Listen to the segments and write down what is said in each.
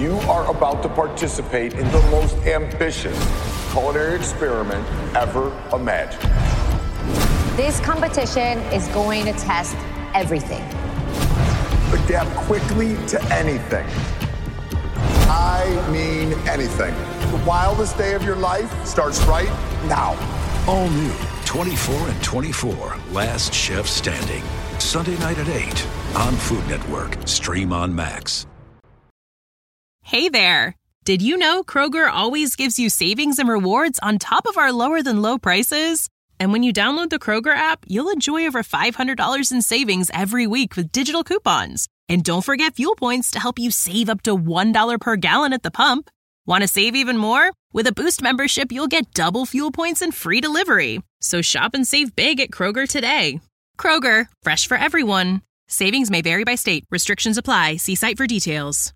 You are about to participate in the most ambitious culinary experiment ever imagined. This competition is going to test everything. Adapt quickly to anything. I mean anything. The wildest day of your life starts right now. All new 24 and 24, Last Chef Standing. Sunday night at 8 on Food Network. Stream on Max. Hey there. Did you know Kroger always gives you savings and rewards on top of our lower-than-low prices? And when you download the Kroger app, you'll enjoy over $500 in savings every week with digital coupons. And don't forget fuel points to help you save up to $1 per gallon at the pump. Want to save even more? With a Boost membership, you'll get double fuel points and free delivery. So shop and save big at Kroger today. Kroger, fresh for everyone. Savings may vary by state. Restrictions apply. See site for details.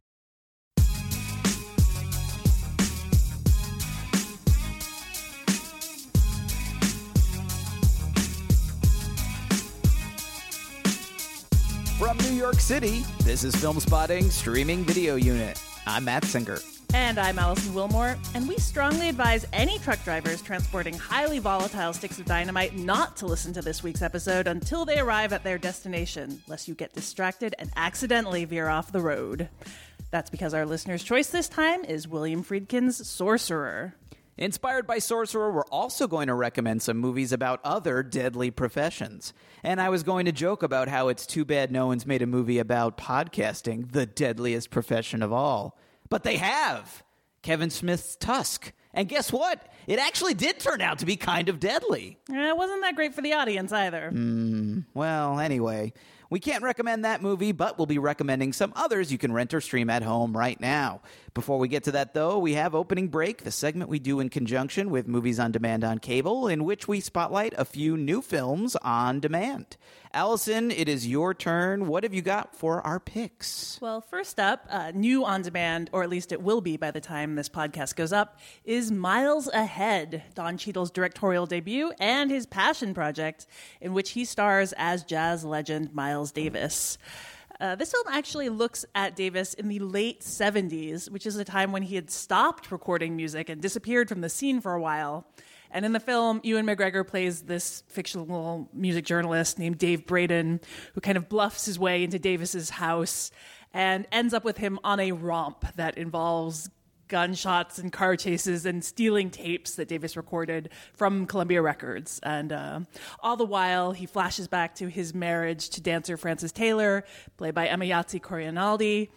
From New York City, this is Film Spotting Streaming Video Unit. I'm Matt Singer. And I'm Allison Wilmore, and we strongly advise any truck drivers transporting highly volatile sticks of dynamite not to listen to this week's episode until they arrive at their destination, lest you get distracted and accidentally veer off the road. That's because our listener's choice this time is William Friedkin's Sorcerer. Inspired by Sorcerer, we're also going to recommend some movies about other deadly professions. And I was going to joke about how it's too bad no one's made a movie about podcasting, the deadliest profession of all. But they have! Kevin Smith's Tusk. And guess what? It actually did turn out to be kind of deadly. It wasn't that great for the audience either. Well, anyway, we can't recommend that movie, but we'll be recommending some others you can rent or stream at home right now. Before we get to that, though, we have Opening Break, the segment we do in conjunction with Movies on Demand on cable, in which we spotlight a few new films on demand. Allison, it is your turn. What have you got for our picks? Well, first up, new on demand, or at least it will be by the time this podcast goes up, is Miles Ahead, Don Cheadle's directorial debut and his passion project, in which he stars as jazz legend Miles Davis. This film actually looks at Davis in the late 70s, which is a time when he had stopped recording music and disappeared from the scene for a while. And in the film, Ewan McGregor plays this fictional music journalist named Dave Braden, who kind of bluffs his way into Davis's house and ends up with him on a romp that involves gunshots and car chases and stealing tapes that Davis recorded from Columbia Records. And all the while, he flashes back to his marriage to dancer Frances Taylor, played by Emayatzy Corianaldi,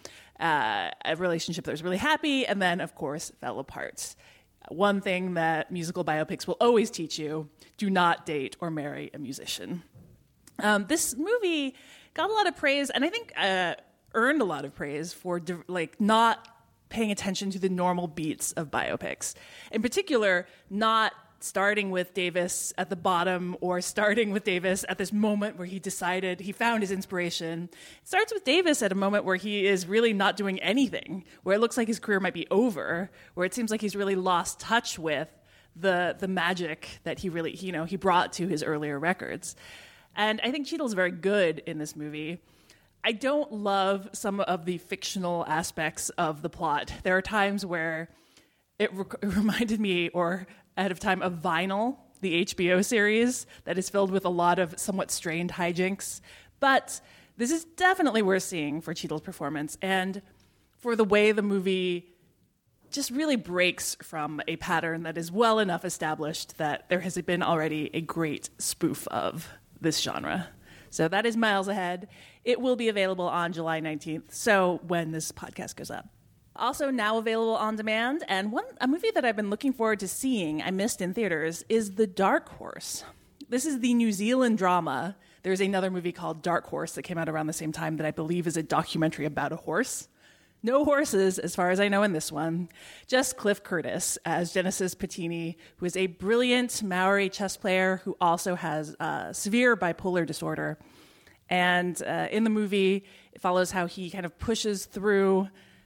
a relationship that was really happy and then, of course, fell apart. One thing that musical biopics will always teach you: do not date or marry a musician. This movie got a lot of praise, and I think earned a lot of praise for not paying attention to the normal beats of biopics. In particular, not starting with Davis at the bottom or starting with Davis at this moment where he found his inspiration. It starts with Davis at a moment where he is really not doing anything, where it looks like his career might be over, where it seems like he's really lost touch with the magic that he brought to his earlier records. And I think Cheadle's very good in this movie. I don't love some of the fictional aspects of the plot. There are times where it reminded me, or ahead of time, of Vinyl, the HBO series that is filled with a lot of somewhat strained hijinks. But this is definitely worth seeing for Cheadle's performance and for the way the movie just really breaks from a pattern that is well enough established that there has been already a great spoof of this genre. So that is Miles Ahead. It will be available on July 19th, so when this podcast goes up. Also now available on demand, and a movie that I've been looking forward to seeing, I missed in theaters, is The Dark Horse. This is the New Zealand drama. There's another movie called Dark Horse that came out around the same time that I believe is a documentary about a horse. No horses, as far as I know, in this one. Just Cliff Curtis as Genesis Patini, who is a brilliant Maori chess player who also has severe bipolar disorder. And in the movie, it follows how he kind of pushes through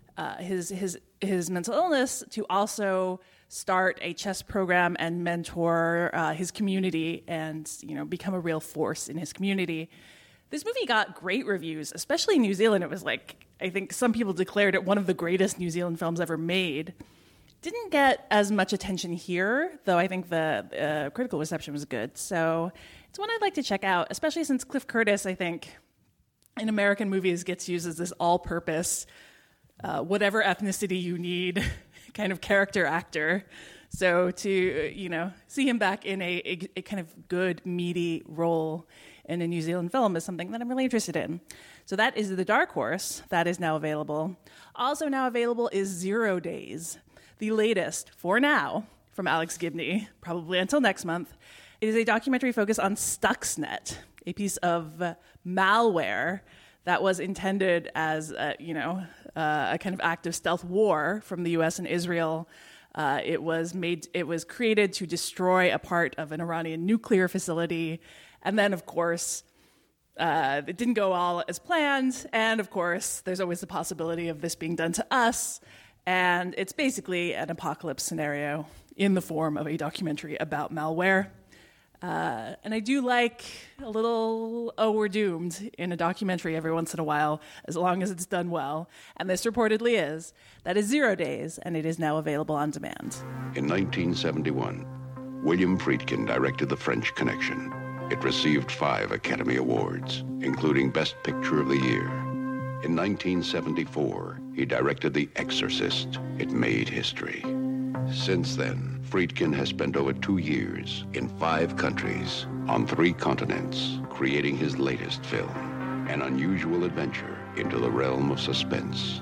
his mental illness to also start a chess program and mentor his community and, become a real force in his community. This movie got great reviews, especially in New Zealand. It was I think some people declared it one of the greatest New Zealand films ever made. Didn't get as much attention here, though I think the critical reception was good. So it's one I'd like to check out, especially since Cliff Curtis, I think, in American movies gets used as this all-purpose, whatever ethnicity you need kind of character actor. So to, see him back in a kind of good, meaty role in a New Zealand film is something that I'm really interested in. So that is The Dark Horse. That is now available. Also now available is 0 Days, the latest, for now, from Alex Gibney, probably until next month. It is a documentary focused on Stuxnet, a piece of malware that was intended as, a kind of act of stealth war from the U.S. and Israel. It was created to destroy a part of an Iranian nuclear facility. And then, of course, it didn't go all as planned. And, of course, there's always the possibility of this being done to us. And it's basically an apocalypse scenario in the form of a documentary about malware. And I do like a little, we're doomed in a documentary every once in a while, as long as it's done well. And this reportedly is. That is 0 Days, and it is now available on demand. In 1971, William Friedkin directed The French Connection. It received 5 Academy Awards, including Best Picture of the Year. In 1974, he directed The Exorcist. It made history. Since then, Friedkin has spent over 2 years in 5 countries on 3 continents, creating his latest film, an unusual adventure into the realm of suspense.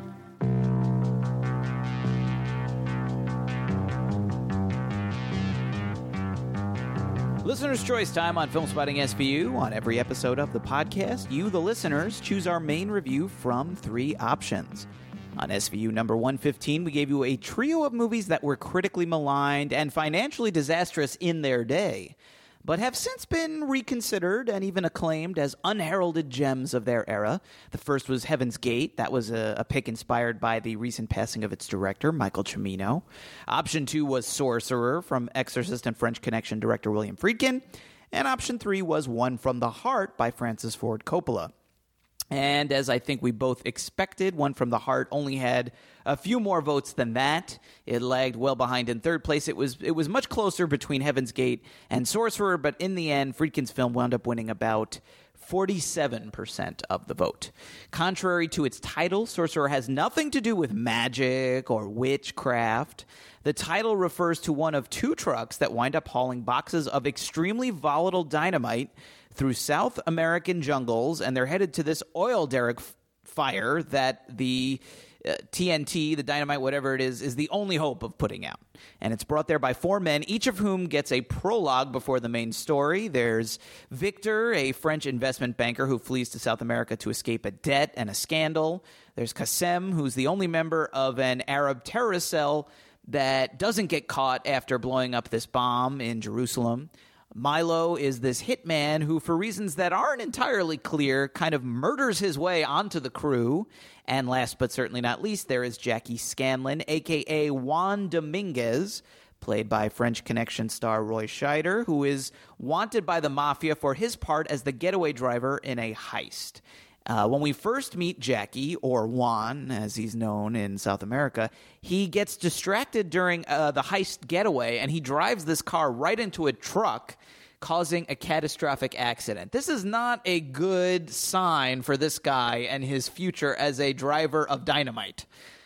Listener's Choice time on Filmspotting SVU. On every episode of the podcast, you, the listeners, choose our main review from 3 options. On SVU number 115, we gave you a trio of movies that were critically maligned and financially disastrous in their day, but have since been reconsidered and even acclaimed as unheralded gems of their era. The first was Heaven's Gate. That was a pick inspired by the recent passing of its director, Michael Cimino. Option 2 was Sorcerer from Exorcist and French Connection director William Friedkin. And option 3 was One from the Heart by Francis Ford Coppola. And as I think we both expected, One from the Heart only had a few more votes than that. It lagged well behind in third place. It was much closer between Heaven's Gate and Sorcerer, but in the end, Friedkin's film wound up winning about 47% of the vote. Contrary to its title, Sorcerer has nothing to do with magic or witchcraft. The title refers to one of 2 trucks that wind up hauling boxes of extremely volatile dynamite through South American jungles, and they're headed to this oil derrick fire that the TNT, the dynamite, whatever it is the only hope of putting out. And it's brought there by 4 men, each of whom gets a prologue before the main story. There's Victor, a French investment banker who flees to South America to escape a debt and a scandal. There's Qassem, who's the only member of an Arab terrorist cell that doesn't get caught after blowing up this bomb in Jerusalem. Milo is this hitman who, for reasons that aren't entirely clear, kind of murders his way onto the crew. And last but certainly not least, there is Jackie Scanlon, a.k.a. Juan Dominguez, played by French Connection star Roy Scheider, who is wanted by the mafia for his part as the getaway driver in a heist. When we first meet Jackie, or Juan, as he's known in South America, he gets distracted during the heist getaway, and he drives this car right into a truck, causing a catastrophic accident. This is not a good sign for this guy and his future as a driver of dynamite.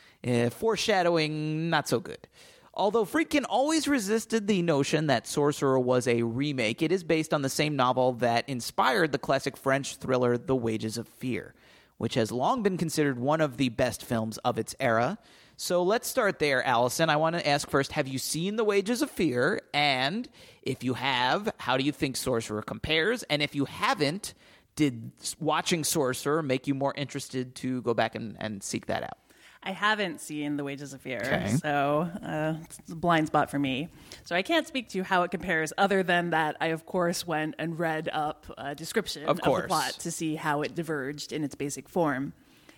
Foreshadowing, not so good. Although Friedkin always resisted the notion that Sorcerer was a remake, it is based on the same novel that inspired the classic French thriller The Wages of Fear, which has long been considered one of the best films of its era. So let's start there, Allison. I want to ask first, have you seen The Wages of Fear? And if you have, how do you think Sorcerer compares? And if you haven't, did watching Sorcerer make you more interested to go back and seek that out? I haven't seen The Wages of Fear, okay. So it's a blind spot for me. So I can't speak to how it compares, other than that I, of course, went and read up a description of the plot to see how it diverged in its basic form.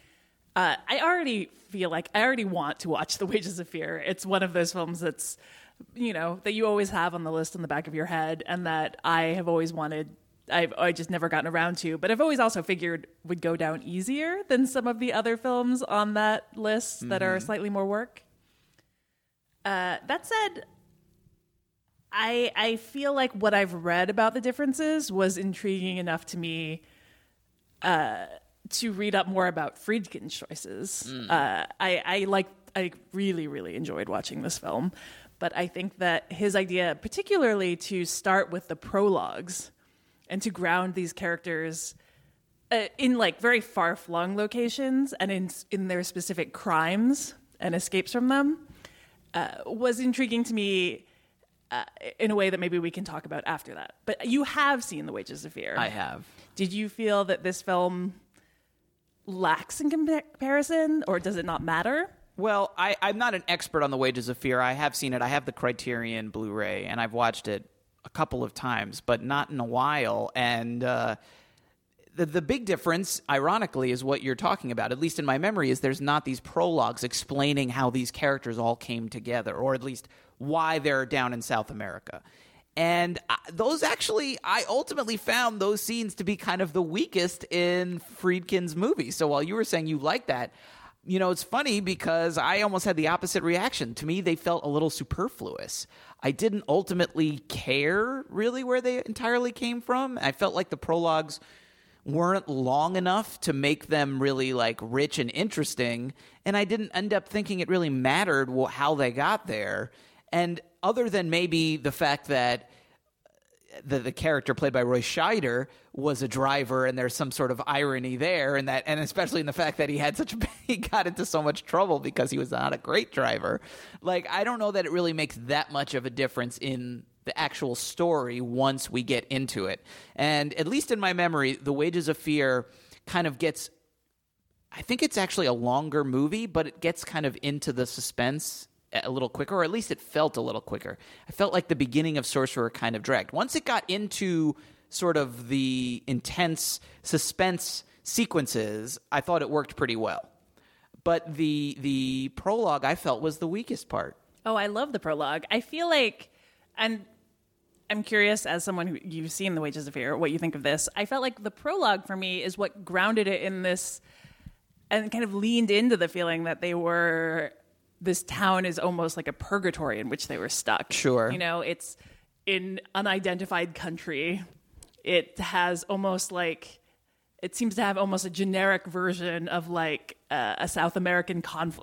I already feel like I already want to watch The Wages of Fear. It's one of those films that's, that you always have on the list on the back of your head, and that I have always wanted I just never gotten around to, but I've always also figured would go down easier than some of the other films on that list that are slightly more work. That said, I feel like what I've read about the differences was intriguing enough to me to read up more about Friedkin's choices. I really, really enjoyed watching this film, but I think that his idea, particularly to start with the prologues and to ground these characters in like very far-flung locations and in their specific crimes and escapes from them, was intriguing to me in a way that maybe we can talk about after that. But you have seen The Wages of Fear. I have. Did you feel that this film lacks in comparison, or does it not matter? Well, I'm not an expert on The Wages of Fear. I have seen it. I have the Criterion Blu-ray, and I've watched it a couple of times, but not in a while. And the big difference, ironically, is what you're talking about, at least in my memory, is there's not these prologues explaining how these characters all came together, or at least why they're down in South America. And those actually, I ultimately found those scenes to be kind of the weakest in Friedkin's movie. So while you were saying you like that, you know, it's funny because I almost had the opposite reaction. To me, they felt a little superfluous. I didn't ultimately care really where they entirely came from. I felt like the prologues weren't long enough to make them really like rich and interesting. And I didn't end up thinking it really mattered how they got there. And other than maybe the fact that the character played by Roy Scheider was a driver, and there's some sort of irony there, and especially in the fact that he got into so much trouble because he was not a great driver. Like, I don't know that it really makes that much of a difference in the actual story once we get into it. And at least in my memory, The Wages of Fear kind of gets, I think it's actually a longer movie, but it gets kind of into the suspense a little quicker, or at least it felt a little quicker. I felt like the beginning of Sorcerer kind of dragged. Once it got into sort of the intense suspense sequences, I thought it worked pretty well. But the prologue, I felt, was the weakest part. Oh, I love the prologue. I feel like, and I'm curious, as someone who you've seen The Wages of Fear, what you think of this. I felt like the prologue for me is what grounded it in this and kind of leaned into the feeling that this town is almost like a purgatory in which they were stuck. Sure. You know, it's in unidentified country. It has almost like, it seems to have almost a generic version of like a South American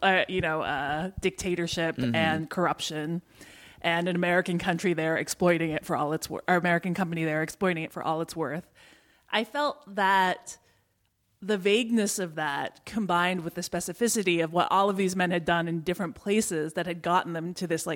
dictatorship and corruption, and an American country there exploiting it for all it's worth, or American company there exploiting it for all it's worth. I felt that the vagueness of that, combined with the specificity of what all of these men had done in different places that had gotten them to this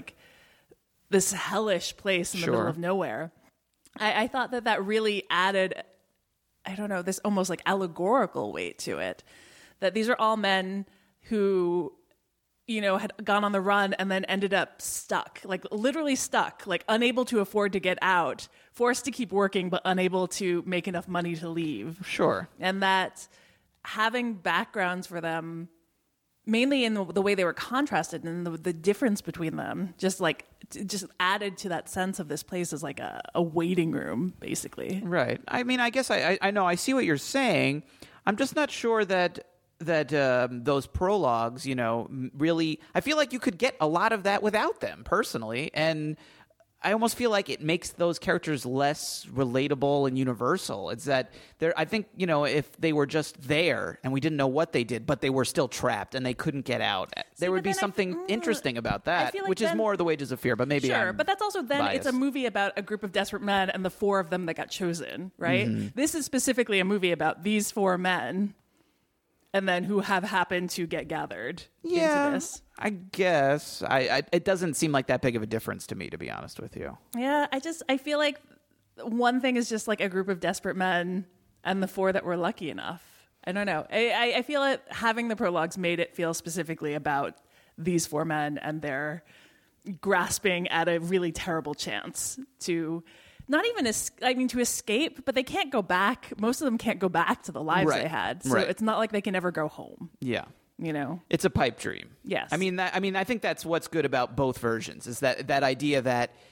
hellish place in the middle of nowhere, I thought that really added, I don't know, this almost like allegorical weight to it. That these are all men who, you know, had gone on the run and then ended up stuck, like literally stuck, like unable to afford to get out, forced to keep working, but unable to make enough money to leave. Sure. And that having backgrounds for them, mainly in the way they were contrasted and the difference between them, just added to that sense of this place as like a waiting room, basically. Right. I mean, I guess I know, I see what you're saying. I'm just not sure that those prologues, you know, really, I feel like you could get a lot of that without them, personally, and I almost feel like it makes those characters less relatable and universal. It's that I think, you know, if they were just there and we didn't know what they did, but they were still trapped and they couldn't get out, there would be something interesting about that, like which is more The Wages of Fear, but maybe sure, I'm but that's also then biased. It's a movie about a group of desperate men and the four of them that got chosen, right? Mm-hmm. This is specifically a movie about these four men and then who have happened to get gathered into this. I guess. It doesn't seem like that big of a difference to me, to be honest with you. Yeah, I feel like one thing is just like a group of desperate men and the four that were lucky enough. I don't know. I feel like having the prologues made it feel specifically about these four men and their grasping at a really terrible chance to not even to escape, but they can't go back. Most of them can't go back to the lives they had. So it's not like they can ever go home. Yeah. You know, it's a pipe dream. Yes. I mean, I think that's what's good about both versions is that idea that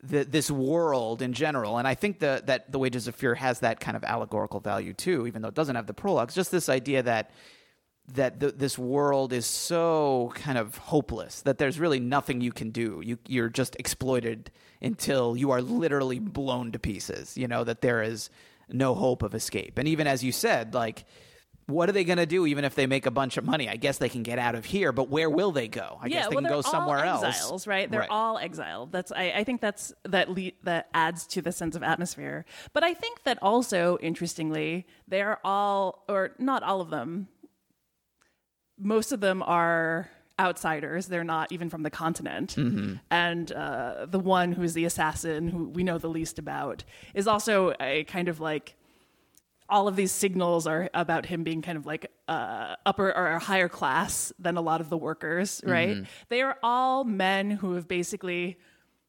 this world in general. And I think that The Wages of Fear has that kind of allegorical value too, even though it doesn't have the prologues. Just this idea that this world is so kind of hopeless that there's really nothing you can do. You're just exploited until you are literally blown to pieces, you know, that there is no hope of escape. And even as you said, like, what are they going to do even if they make a bunch of money? I guess they can get out of here, but where will they go? I guess they can go somewhere else. Exiles, right? They're all exiled. I think that adds to the sense of atmosphere. But I think that also, interestingly, they're all, or not all of them, most of them are outsiders. They're not even from the continent. Mm-hmm. And the one who's the assassin, who we know the least about, is also a kind of like, all of these signals are about him being kind of like upper or higher class than a lot of the workers, right? Mm-hmm. They are all men who have basically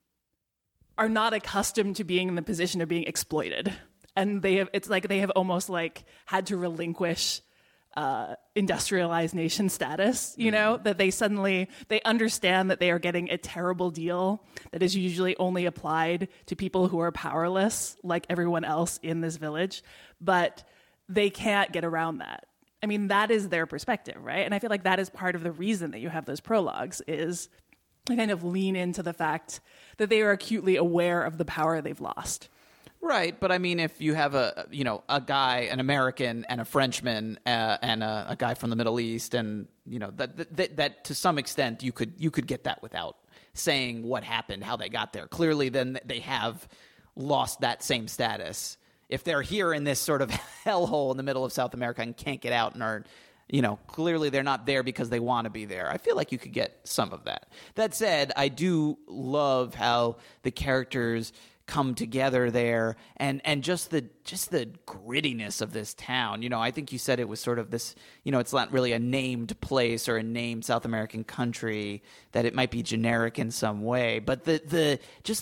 are not accustomed to being in the position of being exploited. And they have almost like had to relinquish industrialized nation status, you know, that they understand that they are getting a terrible deal that is usually only applied to people who are powerless, like everyone else in this village, but they can't get around that. I mean, that is their perspective, right? And I feel like that is part of the reason that you have those prologues, is to kind of lean into the fact that they are acutely aware of the power they've lost. Right, but I mean, if you have a guy, an American and a Frenchman and a guy from the Middle East, and you know that to some extent you could get that without saying what happened, how they got there. Clearly, then they have lost that same status. If they're here in this sort of hellhole in the middle of South America and can't get out and are, you know, clearly they're not there because they want to be there. I feel like you could get some of that. That said, I do love how the characters come together there, and just the grittiness of this town. You know, I think you said it was sort of this, you know, it's not really a named place or a named South American country, that it might be generic in some way, but the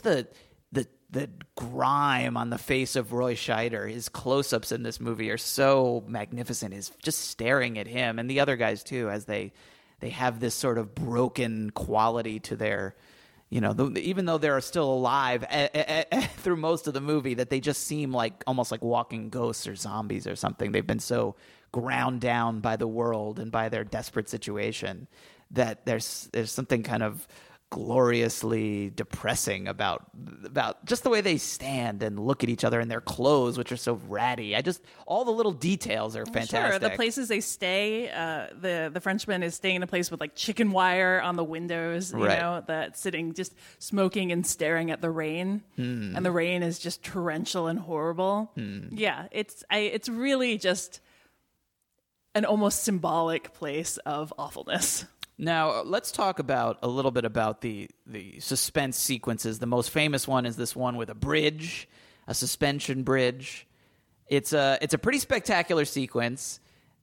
grime on the face of Roy Scheider, his close-ups in this movie are so magnificent. Is just staring at him and the other guys too, as they have this sort of broken quality to their, you know, even though they're still alive through most of the movie, that they just seem like almost like walking ghosts or zombies or something. They've been so ground down by the world and by their desperate situation that there's something kind of gloriously depressing about just the way they stand and look at each other in their clothes, which are so ratty. All the little details are fantastic. Sure, the places they stay, the Frenchman is staying in a place with like chicken wire on the windows, you know, that sitting just smoking and staring at the rain, and the rain is just torrential and horrible. Yeah, it's really just an almost symbolic place of awfulness. Now, let's talk a little bit about the suspense sequences. The most famous one is this one with a bridge, a suspension bridge. It's a pretty spectacular sequence.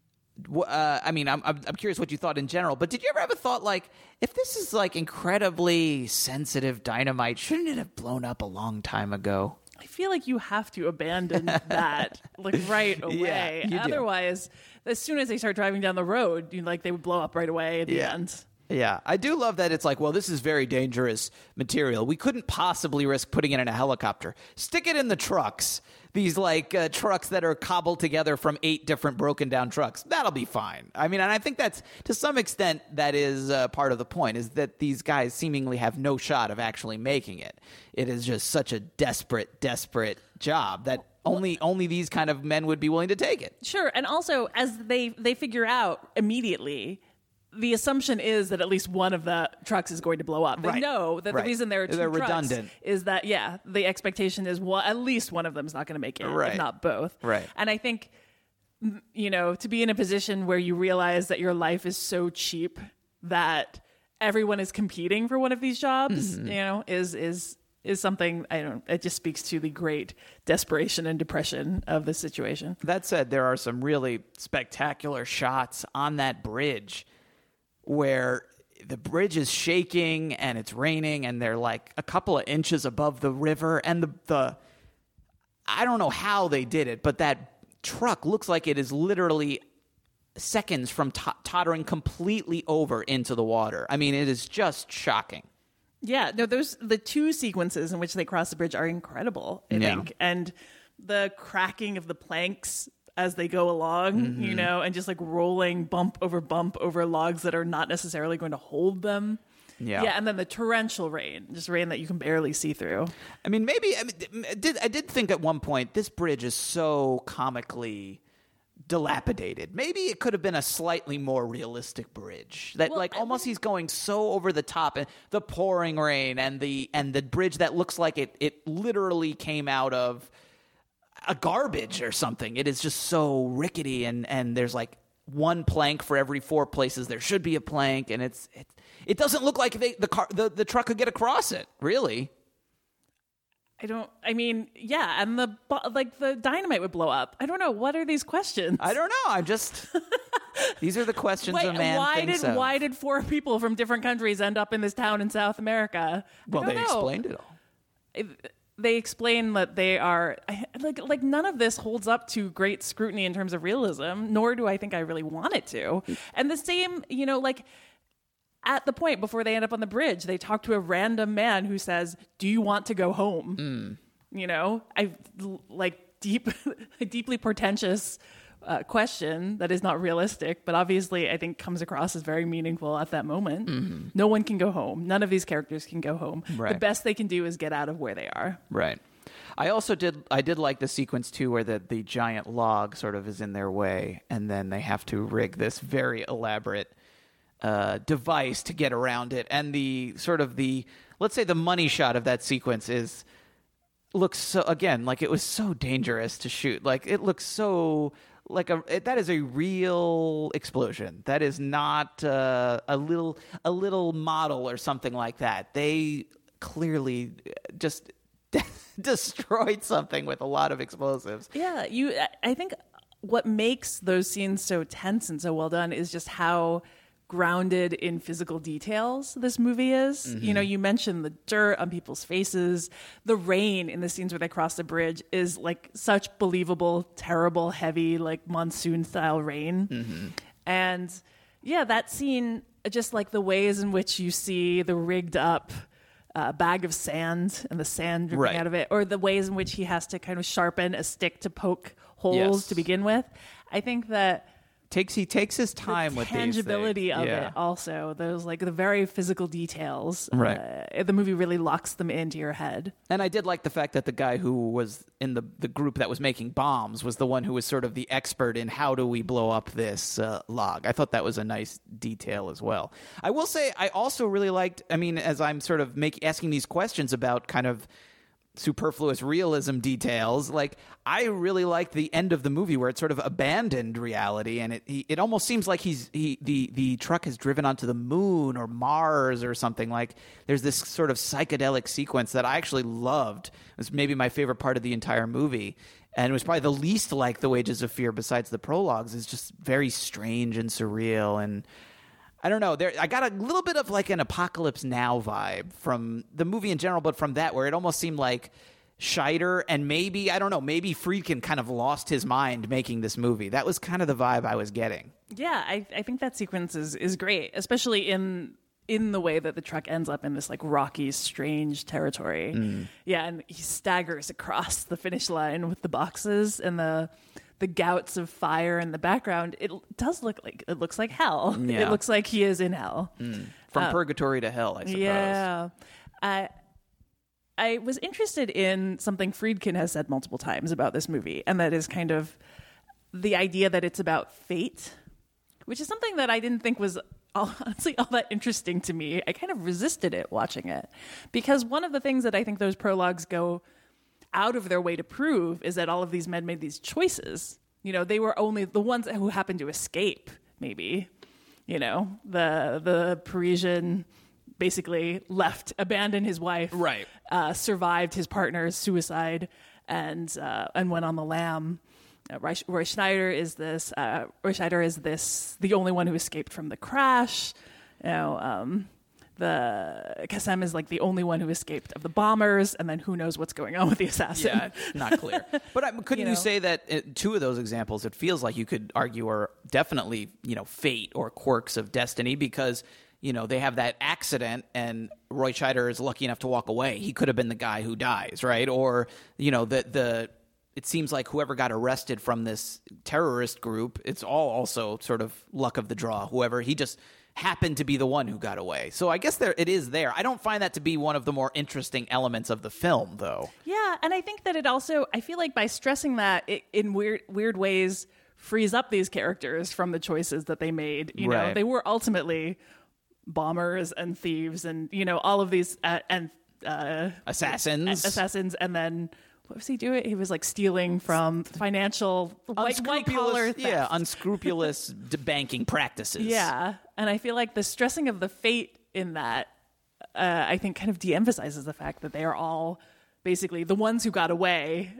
I mean, I'm curious what you thought in general, but did you ever have a thought like, if this is like incredibly sensitive dynamite, shouldn't it have blown up a long time ago? I feel like you have to abandon that like right away. Yeah, otherwise, as soon as they start driving down the road, they would blow up right away at the end. Yeah, I do love that it's like, well, this is very dangerous material. We couldn't possibly risk putting it in a helicopter. Stick it in the trucks. These trucks that are cobbled together from 8 different broken down trucks. That'll be fine. I mean, and I think that's, to some extent, that is part of the point, is that these guys seemingly have no shot of actually making it. It is just such a desperate job that only these kind of men would be willing to take it. Sure, and also, as they figure out immediately, the assumption is that at least one of the trucks is going to blow up. They know that the reason there are 2 trucks redundant. Is that, the expectation is at least one of them is not going to make it, if not both. Right. And I think, to be in a position where you realize that your life is so cheap that everyone is competing for one of these jobs, is something, it just speaks to the great desperation and depression of the situation. That said, there are some really spectacular shots on that bridge where the bridge is shaking and it's raining and they're like a couple of inches above the river, and the I don't know how they did it, but that truck looks like it is literally seconds from tottering completely over into the water. I mean, it is just shocking. Yeah, no, the two sequences in which they cross the bridge are incredible, I think. And the cracking of the planks as they go along, you know, and just like rolling bump over logs that are not necessarily going to hold them. Yeah, and then the torrential rain, just rain that you can barely see through. I mean, I did think at one point this bridge is so comically dilapidated. Maybe it could have been a slightly more realistic bridge. That almost he's going so over the top, and the pouring rain and the bridge that looks like it literally came out of a garbage or something. It is just so rickety, and there's like one plank for every 4 places there should be a plank, and it doesn't look like the truck could get across it, really. I mean, yeah, and the dynamite would blow up. I don't know. What are these questions? I don't know. I'm just these are the questions a man thinks of. Why did 4 people from different countries end up in this town in South America? Well, they explained it all. They explain that they are like none of this holds up to great scrutiny in terms of realism, nor do I think I really want it to. And the same, you know, like at the point before they end up on the bridge, they talk to a random man who says, "Do you want to go home?" You know, deeply pretentious question that is not realistic, but obviously I think comes across as very meaningful at that moment. No one can go home. None of these characters can go home. Right. The best they can do is get out of where they are. Right. I did like the sequence too where the giant log sort of is in their way, and then they have to rig this very elaborate device to get around it. And let's say the money shot of that sequence looks so, again, like it was so dangerous to shoot. Like it looks so that is a real explosion. That is not a little model or something like that. They clearly just destroyed something with a lot of explosives. Yeah, I think what makes those scenes so tense and so well done is just how grounded in physical details this movie is. You know, you mentioned the dirt on people's faces. The rain in the scenes where they cross the bridge is like such believable, terrible, heavy, like monsoon style rain. And yeah, that scene, just like the ways in which you see the rigged up bag of sand and the sand dripping out of it, or the ways in which he has to kind of sharpen a stick to poke holes to begin with. I think that he takes his time with these things. The tangibility of it also, those like the very physical details. Right. The movie really locks them into your head. And I did like the fact that the guy who was in the group that was making bombs was the one who was sort of the expert in how do we blow up this log. I thought that was a nice detail as well. I will say I also really liked, I mean, as I'm sort of asking these questions about kind of superfluous realism details, like I really liked the end of the movie where it sort of abandoned reality, and it almost seems like the truck has driven onto the moon or Mars or something. Like there's this sort of psychedelic sequence that I actually loved. It was maybe my favorite part of the entire movie, and it was probably the least like The Wages of Fear besides the prologues. It's just very strange and surreal, and I don't know. I got a little bit of like an Apocalypse Now vibe from the movie in general, but from that where it almost seemed like Scheider and maybe Friedkin kind of lost his mind making this movie. That was kind of the vibe I was getting. Yeah, I think that sequence is great, especially in the way that the truck ends up in this like rocky, strange territory. Yeah, and he staggers across the finish line with the boxes and the gouts of fire in the background. It looks like hell. Yeah. It looks like he is in hell. From purgatory to hell, I suppose. Yeah. I was interested in something Friedkin has said multiple times about this movie, and that is kind of the idea that it's about fate, which is something that I didn't think was honestly all that interesting to me. I kind of resisted it watching it, because one of the things that I think those prologues go out of their way to prove is that all of these men made these choices. You know, they were only the ones who happened to escape, maybe. You know, the Parisian basically abandoned his wife, survived his partner's suicide, and went on the lam. Roy Schneider is the only one who escaped from the crash. You know, the Kassem is like the only one who escaped of the bombers, and then who knows what's going on with the assassin. Yeah, not clear. But couldn't you say that two of those examples, it feels like you could argue are definitely, fate or quirks of destiny, because, they have that accident, and Roy Scheider is lucky enough to walk away, he could have been the guy who dies, right? Or, it seems like whoever got arrested from this terrorist group, it's all also sort of luck of the draw. He just happened to be the one who got away. So I guess it is there. I don't find that to be one of the more interesting elements of the film, though. Yeah, and I think that it also, I feel like by stressing that, it, in weird ways, frees up these characters from the choices that they made. You know, they were ultimately bombers and thieves and, all of these, assassins, and then... What was he doing? He was like stealing from financial white collar theft. Yeah, unscrupulous banking practices. Yeah, and I feel like the stressing of the fate in that, I think, kind of de-emphasizes the fact that they are all basically the ones who got away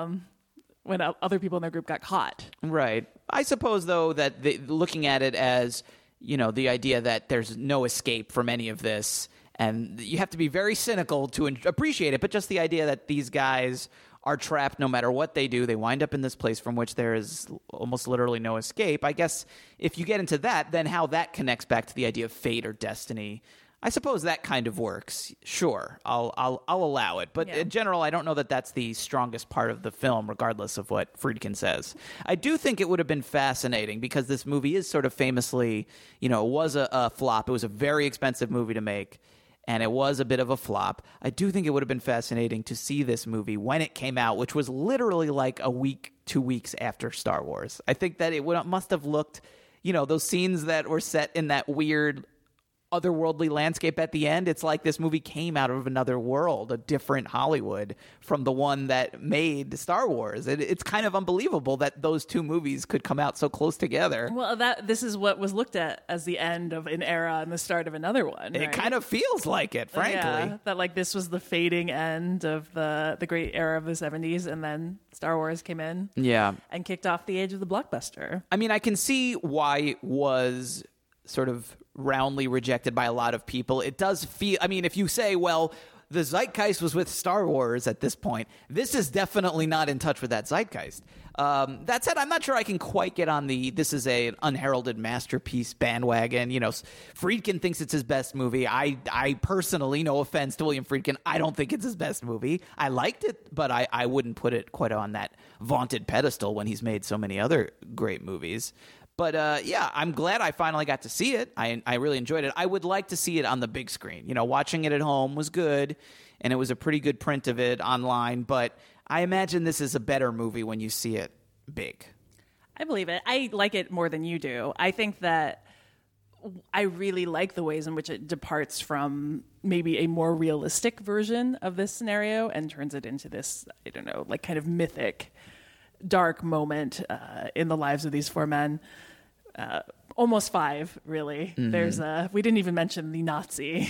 when other people in their group got caught. Right. I suppose, though, that looking at it as, the idea that there's no escape from any of this. And you have to be very cynical to appreciate it, but just the idea that these guys are trapped no matter what they do. They wind up in this place from which there is almost literally no escape. I guess if you get into that, then how that connects back to the idea of fate or destiny, I suppose that kind of works. Sure, I'll allow it. But in general, I don't know that that's the strongest part of the film, regardless of what Friedkin says. I do think it would have been fascinating because this movie is sort of famously, it was a flop. It was a very expensive movie to make. And it was a bit of a flop. I do think it would have been fascinating to see this movie when it came out, which was literally like a week, 2 weeks after Star Wars. I think that it must have looked, those scenes that were set in that weird otherworldly landscape at the end. It's like this movie came out of another world, a different Hollywood from the one that made Star Wars. It's kind of unbelievable that those two movies could come out so close together. Well, this is what was looked at as the end of an era and the start of another one. Right? It kind of feels like it, frankly. Yeah, that like this was the fading end of the great era of the 70s, and then Star Wars came in and kicked off the age of the blockbuster. I mean, I can see why it was sort of roundly rejected by a lot of people. It does feel, I mean, if you say, well, the zeitgeist was with Star Wars at this point, this is definitely not in touch with that zeitgeist. That said, I'm not sure I can quite get on this is an unheralded masterpiece bandwagon. Friedkin thinks it's his best movie. I personally, no offense to William Friedkin, I don't think it's his best movie. I liked it, but I wouldn't put it quite on that vaunted pedestal when he's made so many other great movies. But I'm glad I finally got to see it. I really enjoyed it. I would like to see it on the big screen. Watching it at home was good, and it was a pretty good print of it online. But I imagine this is a better movie when you see it big. I believe it. I like it more than you do. I think that I really like the ways in which it departs from maybe a more realistic version of this scenario and turns it into this, I don't know, like kind of mythic dark moment in the lives of these four men, almost five, really. Mm-hmm. There's we didn't even mention the Nazi,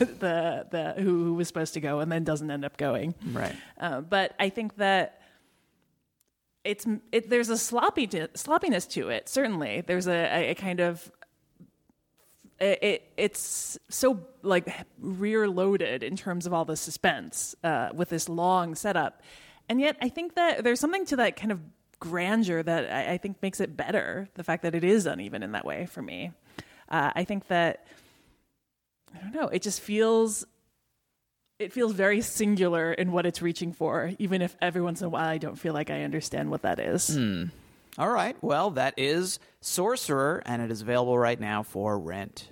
the who was supposed to go and then doesn't end up going. Right. But I think that there's a sloppiness to it. Certainly, there's a kind of it's so like rear loaded in terms of all the suspense with this long setup. And yet I think that there's something to that kind of grandeur that I think makes it better, the fact that it is uneven in that way for me. I think that, I don't know, it feels very singular in what it's reaching for, even if every once in a while I don't feel like I understand what that is. All right, well, that is Sorcerer, and it is available right now for rent.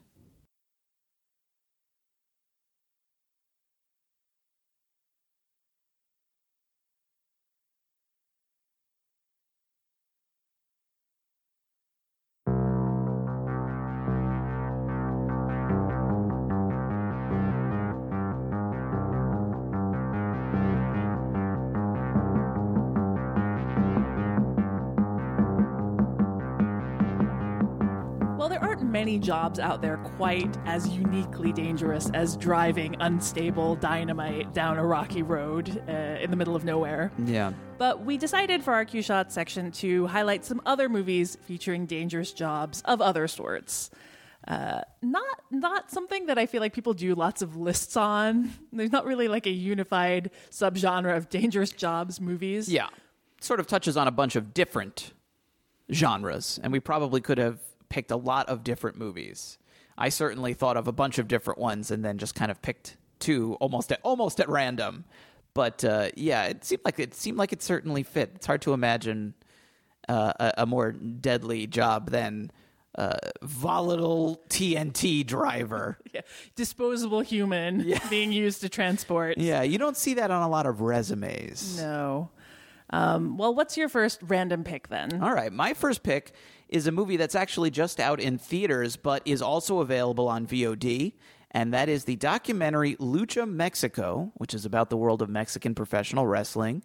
Many jobs out there quite as uniquely dangerous as driving unstable dynamite down a rocky road in the middle of nowhere. Yeah. But we decided for our Q-Shot section to highlight some other movies featuring dangerous jobs of other sorts. Not something that I feel like people do lots of lists on. There's not really like a unified subgenre of dangerous jobs movies. Yeah. Sort of touches on a bunch of different genres, and we probably could have picked a lot of different movies. I certainly thought of a bunch of different ones and then just kind of picked two almost at random. But it seemed like it certainly fit. It's hard to imagine a more deadly job than volatile TNT driver. Yeah. Disposable human being used to transport. Yeah, you don't see that on a lot of resumes. No. Well, what's your first random pick then? All right, my first pick is a movie that's actually just out in theaters, but is also available on VOD, and that is the documentary Lucha Mexico, which is about the world of Mexican professional wrestling,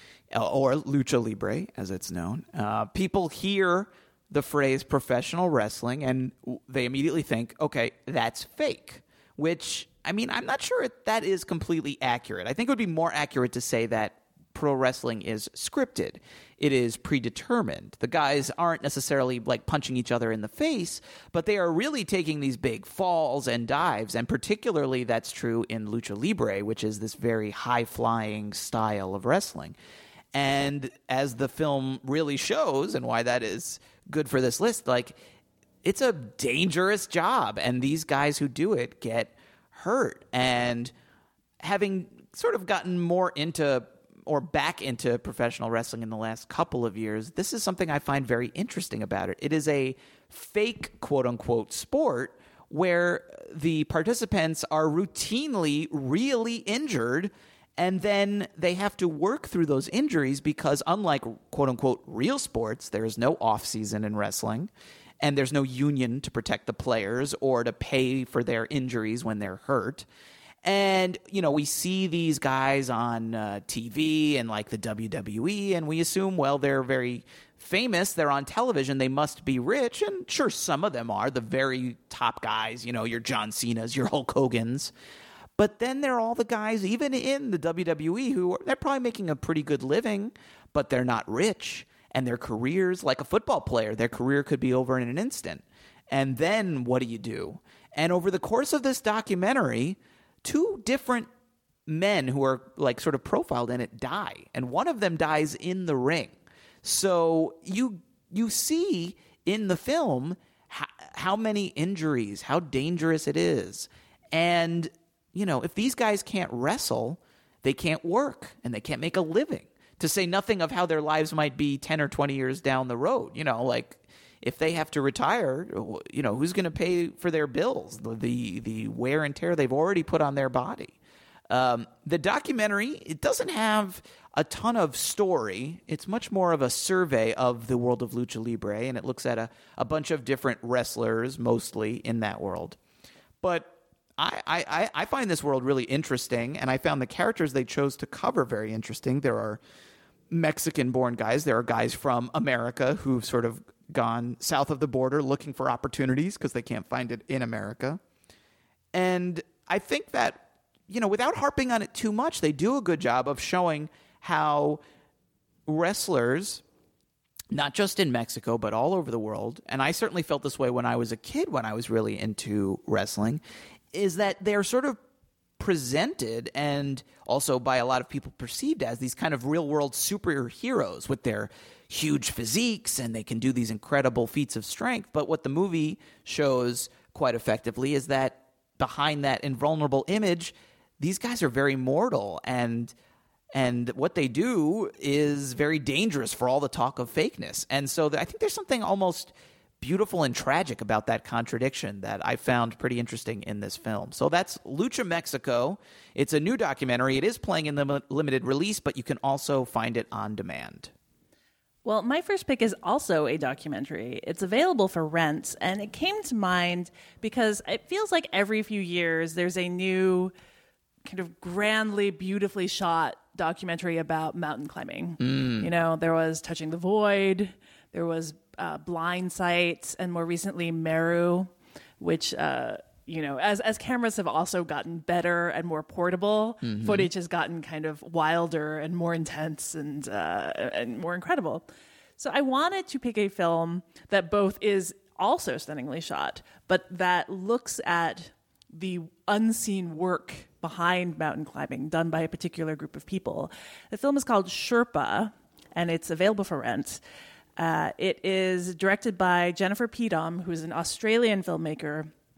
or Lucha Libre, as it's known. People hear the phrase professional wrestling, and they immediately think, okay, that's fake, which, I mean, I'm not sure that is completely accurate. I think it would be more accurate to say that pro wrestling is scripted. It is predetermined. The guys aren't necessarily like punching each other in the face, but they are really taking these big falls and dives, and particularly that's true in Lucha Libre, which is this very high-flying style of wrestling. And as the film really shows, and why that is good for this list, like, it's a dangerous job, and these guys who do it get hurt. And having sort of gotten more into or back into professional wrestling in the last couple of years, this is something I find very interesting about it. It is a fake, quote-unquote, sport where the participants are routinely really injured, and then they have to work through those injuries because, unlike, quote-unquote, real sports, there is no off-season in wrestling, and there's no union to protect the players or to pay for their injuries when they're hurt. And, you know, we see these guys on TV and like the WWE, and we assume, well, they're very famous. They're on television. They must be rich. And sure, some of them are the very top guys, you know, your John Cena's, your Hulk Hogan's. But then there are all the guys, even in the WWE, who they're probably making a pretty good living, but they're not rich. And their careers, like a football player, their career could be over in an instant. And then what do? And over the course of this documentary, two different men who are like sort of profiled in it die, and one of them dies in the ring. So you see in the film how many injuries, how dangerous it is. And, you know, if these guys can't wrestle, they can't work and they can't make a living, to say nothing of how their lives might be 10 or 20 years down the road. You know, like, if they have to retire, you know, who's going to pay for their bills, the wear and tear they've already put on their body? The documentary, it doesn't have a ton of story. It's much more of a survey of the world of Lucha Libre, and it looks at a bunch of different wrestlers, mostly in that world. But I find this world really interesting, and I found the characters they chose to cover very interesting. There are Mexican-born guys. There are guys from America who've sort of gone south of the border looking for opportunities because they can't find it in America. And I think that, you know, without harping on it too much, they do a good job of showing how wrestlers, not just in Mexico, but all over the world, and I certainly felt this way when I was a kid, when I was really into wrestling, is that they're sort of presented and also by a lot of people perceived as these kind of real-world superheroes with their huge physiques, and they can do these incredible feats of strength. But what the movie shows quite effectively is that behind that invulnerable image, these guys are very mortal, and what they do is very dangerous for all the talk of fakeness. And so I think there's something almost beautiful and tragic about that contradiction that I found pretty interesting in this film. So that's Lucha Mexico. It's a new documentary. It is playing in the limited release, but you can also find it on demand. Well, my first pick is also a documentary. It's available for rent, and it came to mind because it feels like every few years there's a new kind of grandly, beautifully shot documentary about mountain climbing. You know, there was Touching the Void, there was Blind Sight, and more recently Meru, which, you know, as cameras have also gotten better and more portable, footage has gotten kind of wilder and more intense and more incredible. So I wanted to pick a film that both is also stunningly shot, but that looks at the unseen work behind mountain climbing done by a particular group of people. The film is called Sherpa, and it's available for rent. It is directed by Jennifer Peedom, who is an Australian filmmaker,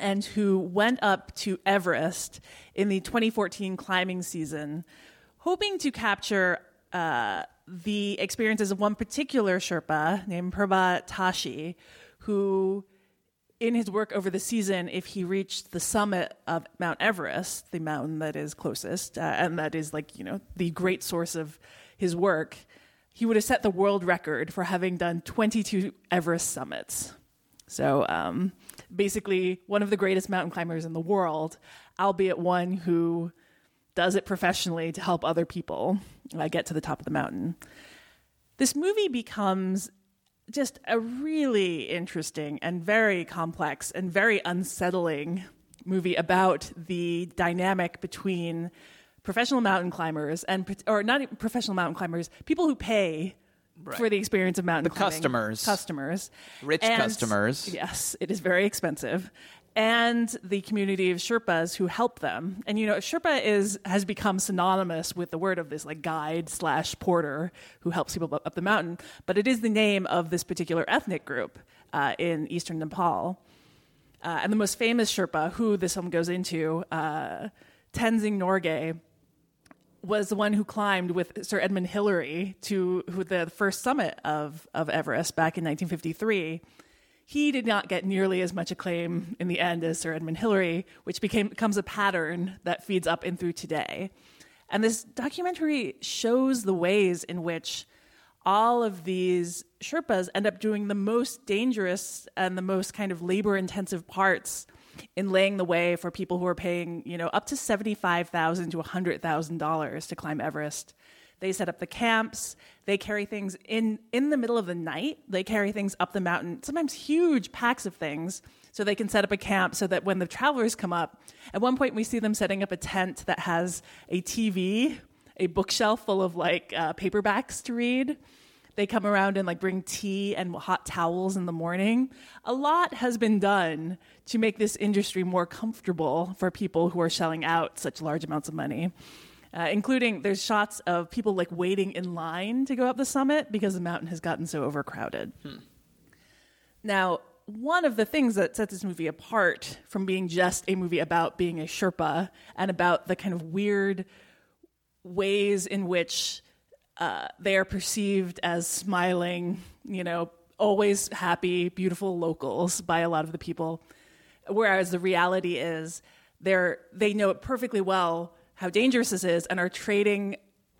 and who went up to Everest in the 2014 climbing season, hoping to capture the experiences of one particular Sherpa named Purba Tashi, who, in his work over the season, if he reached the summit of Mount Everest, the mountain that is closest, and that is the great source of his work, he would have set the world record for having done 22 Everest summits. So basically one of the greatest mountain climbers in the world, albeit one who does it professionally to help other people get to the top of the mountain. This movie becomes just a really interesting and very complex and very unsettling movie about the dynamic between professional mountain climbers or not even professional mountain climbers, people who pay for the experience of mountain climbing. Customers. Rich customers. Yes, it is very expensive. And the community of Sherpas who help them. And, Sherpa has become synonymous with the word of this guide/porter who helps people up the mountain. But it is the name of this particular ethnic group in eastern Nepal. And the most famous Sherpa, who this film goes into, Tenzing Norgay, was the one who climbed with Sir Edmund Hillary to the first summit of Everest back in 1953. He did not get nearly as much acclaim in the end as Sir Edmund Hillary, which becomes a pattern that feeds up in through today. And this documentary shows the ways in which all of these Sherpas end up doing the most dangerous and the most kind of labor-intensive parts in laying the way for people who are paying, up to $75,000 to $100,000 to climb Everest. They set up the camps. They carry things in the middle of the night. They carry things up the mountain, sometimes huge packs of things, so they can set up a camp so that when the travelers come up, at one point we see them setting up a tent that has a TV, a bookshelf full of paperbacks to read. They come around and bring tea and hot towels in the morning. A lot has been done to make this industry more comfortable for people who are shelling out such large amounts of money. Including there's shots of people waiting in line to go up the summit because the mountain has gotten so overcrowded. Now, one of the things that sets this movie apart from being just a movie about being a Sherpa and about the kind of weird ways in which they are perceived as smiling, always happy, beautiful locals by a lot of the people, whereas the reality is they know it perfectly well how dangerous this is, and are trading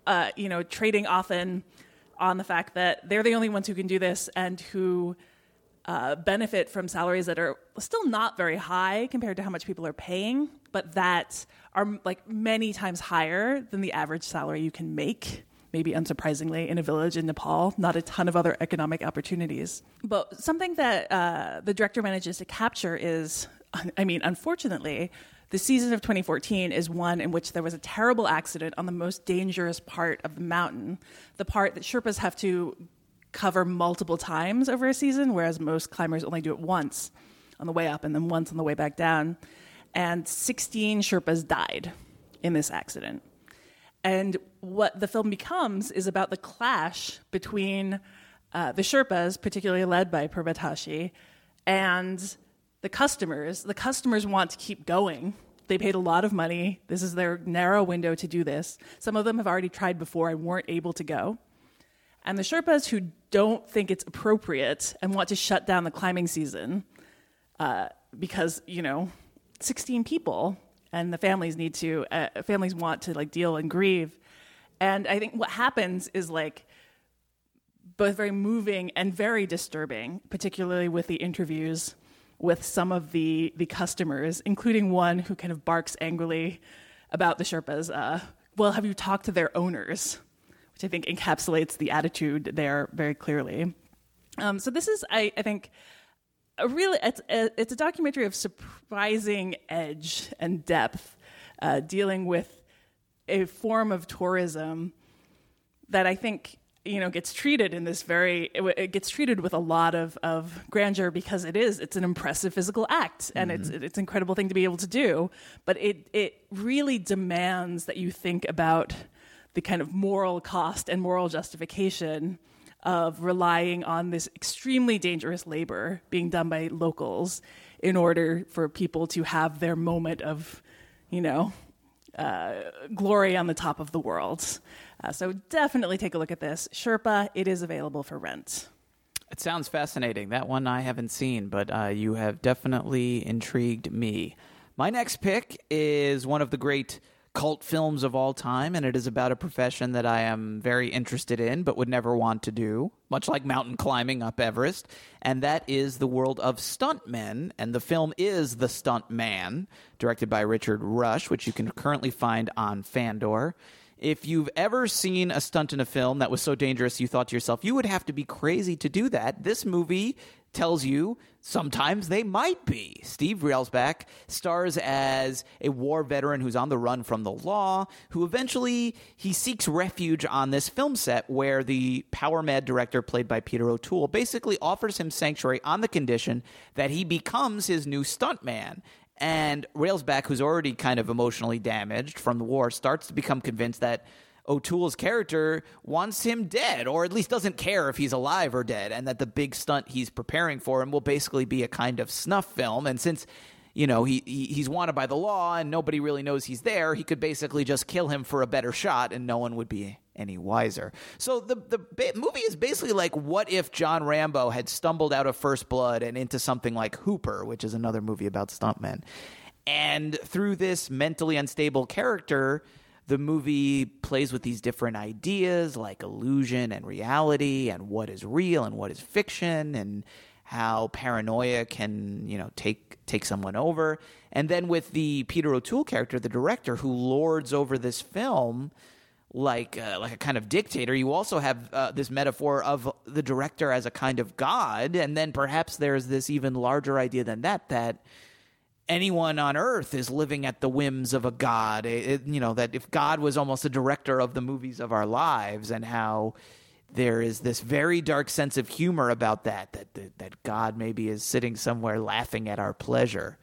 often on the fact that they're the only ones who can do this and who benefit from salaries that are still not very high compared to how much people are paying, but that are many times higher than the average salary you can make, maybe unsurprisingly, in a village in Nepal. Not a ton of other economic opportunities. But something that the director manages to capture is, unfortunately, the season of 2014 is one in which there was a terrible accident on the most dangerous part of the mountain, the part that Sherpas have to cover multiple times over a season, whereas most climbers only do it once on the way up and then once on the way back down. And 16 Sherpas died in this accident. And what the film becomes is about the clash between the Sherpas, particularly led by Purba Tashi, and the customers. The customers want to keep going. They paid a lot of money. This is their narrow window to do this. Some of them have already tried before and weren't able to go. And the Sherpas who don't think it's appropriate and want to shut down the climbing season because, 16 people and the families families want to deal and grieve. And I think what happens is both very moving and very disturbing, particularly with the interviews with some of the customers, including one who kind of barks angrily about the Sherpas. Well, have you talked to their owners? Which I think encapsulates the attitude there very clearly. So this is, I think, it's a documentary of surprising edge and depth, dealing with a form of tourism that I think gets treated in this it gets treated with a lot of grandeur because it's an impressive physical act and it's an incredible thing to be able to do, but it really demands that you think about the kind of moral cost and moral justification of relying on this extremely dangerous labor being done by locals in order for people to have their moment of, glory on the top of the world. So definitely take a look at this. Sherpa, it is available for rent. It sounds fascinating. That one I haven't seen, but you have definitely intrigued me. My next pick is one of the great cult films of all time, and it is about a profession that I am very interested in but would never want to do, much like mountain climbing up Everest, and that is the world of stuntmen, and the film is The Stunt Man, directed by Richard Rush, which you can currently find on Fandor. If you've ever seen a stunt in a film that was so dangerous you thought to yourself, you would have to be crazy to do that, this movie tells you sometimes they might be. Steve Railsback stars as a war veteran who's on the run from the law, who eventually he seeks refuge on this film set where the power-mad director, played by Peter O'Toole, basically offers him sanctuary on the condition that he becomes his new stuntman. And Railsback, who's already kind of emotionally damaged from the war, starts to become convinced that O'Toole's character wants him dead, or at least doesn't care if he's alive or dead, and that the big stunt he's preparing for him will basically be a kind of snuff film. And since, he's wanted by the law and nobody really knows he's there, he could basically just kill him for a better shot and no one would be any wiser. So the movie is basically like, what if John Rambo had stumbled out of First Blood and into something like Hooper, which is another movie about stuntmen. And through this mentally unstable character, the movie plays with these different ideas like illusion and reality and what is real and what is fiction and how paranoia can, take someone over. And then with the Peter O'Toole character, the director, who lords over this film like a kind of dictator, you also have this metaphor of the director as a kind of god. And then perhaps there's this even larger idea than that anyone on Earth is living at the whims of a god. That if God was almost the director of the movies of our lives, and how there is this very dark sense of humor about that God maybe is sitting somewhere laughing at our pleasure.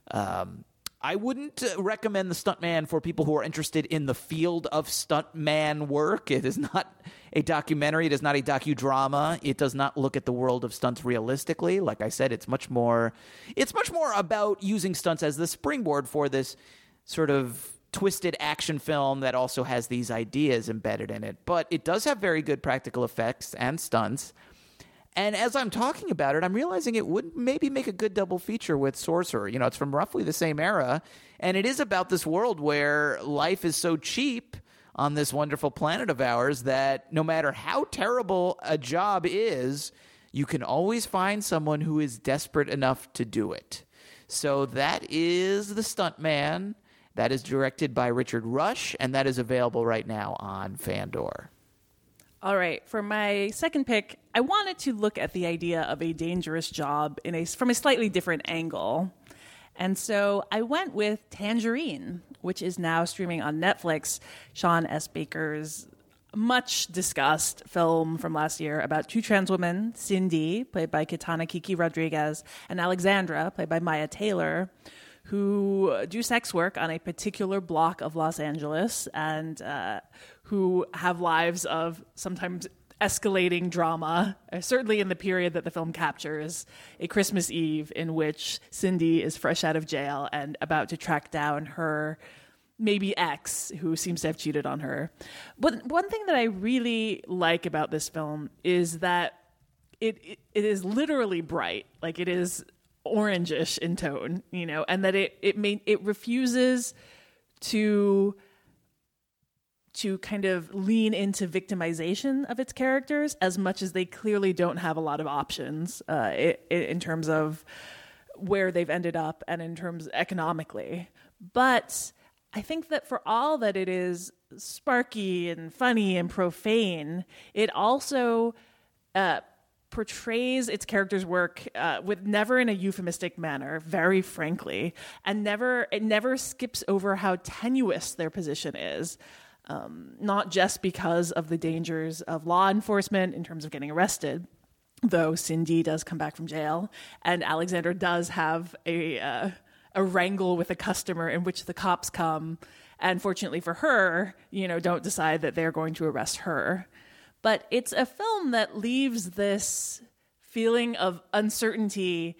I wouldn't recommend The Stuntman for people who are interested in the field of stuntman work. It is not a documentary. It is not a docudrama. It does not look at the world of stunts realistically. Like I said, it's much more about using stunts as the springboard for this sort of twisted action film that also has these ideas embedded in it. But it does have very good practical effects and stunts. And as I'm talking about it, I'm realizing it would maybe make a good double feature with Sorcerer. It's from roughly the same era, and it is about this world where life is so cheap on this wonderful planet of ours that no matter how terrible a job is, you can always find someone who is desperate enough to do it. So that is The Stuntman. That is directed by Richard Rush, and that is available right now on Fandor. All right, for my second pick, I wanted to look at the idea of a dangerous job from a slightly different angle. And so I went with Tangerine, which is now streaming on Netflix. Sean S. Baker's much discussed film from last year about two trans women, Cindy, played by Kitana Kiki Rodriguez, and Alexandra, played by Maya Taylor, who do sex work on a particular block of Los Angeles and who have lives of sometimes escalating drama, certainly in the period that the film captures, a Christmas Eve in which Cindy is fresh out of jail and about to track down her maybe ex who seems to have cheated on her. But one thing that I really like about this film is that it is literally bright. Like, it is orangish in tone, and that it refuses to kind of lean into victimization of its characters as much as they clearly don't have a lot of options in terms of where they've ended up and in terms economically. But I think that for all that it is sparky and funny and profane, it also portrays its characters' work with never in a euphemistic manner, very frankly, and it never skips over how tenuous their position is. Not just because of the dangers of law enforcement in terms of getting arrested, though Cindy does come back from jail, and Alexandra does have a wrangle with a customer in which the cops come, and fortunately for her, don't decide that they're going to arrest her. But it's a film that leaves this feeling of uncertainty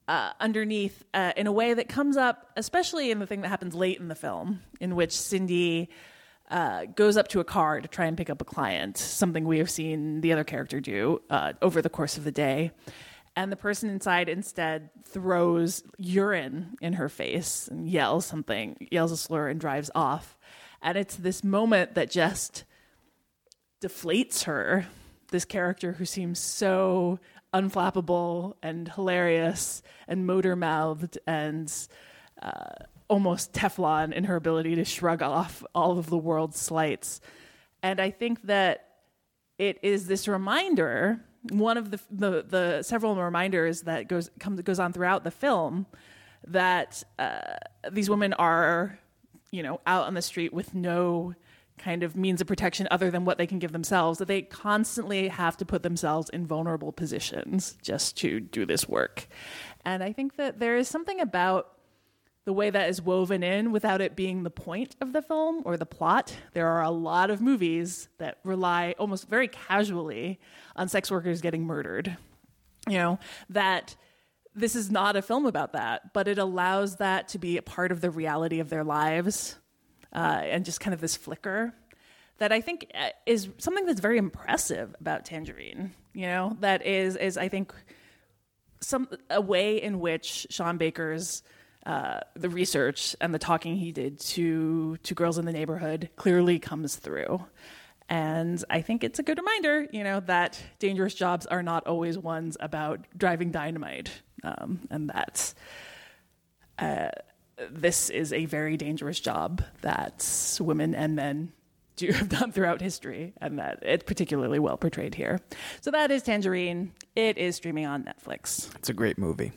underneath in a way that comes up, especially in the thing that happens late in the film, in which Cindy goes up to a car to try and pick up a client, something we have seen the other character do over the course of the day. And the person inside instead throws urine in her face and yells a slur and drives off. And it's this moment that just deflates her, this character who seems so unflappable and hilarious and motor-mouthed and almost Teflon in her ability to shrug off all of the world's slights. And I think that it is this reminder, one of the several reminders that goes on throughout the film, that these women are, out on the street with no kind of means of protection other than what they can give themselves, that they constantly have to put themselves in vulnerable positions just to do this work. And I think that there is something about the way that is woven in without it being the point of the film or the plot. There are a lot of movies that rely almost very casually on sex workers getting murdered. That this is not a film about that, but it allows that to be a part of the reality of their lives, and just kind of this flicker that I think is something that's very impressive about Tangerine. That is I think a way in which Sean Baker's the research and the talking he did to Girls in the Neighborhood clearly comes through. And I think it's a good reminder, that dangerous jobs are not always ones about driving dynamite, and that this is a very dangerous job that women and men have done throughout history, and that it's particularly well portrayed here. So that is Tangerine. It is streaming on Netflix. It's a great movie.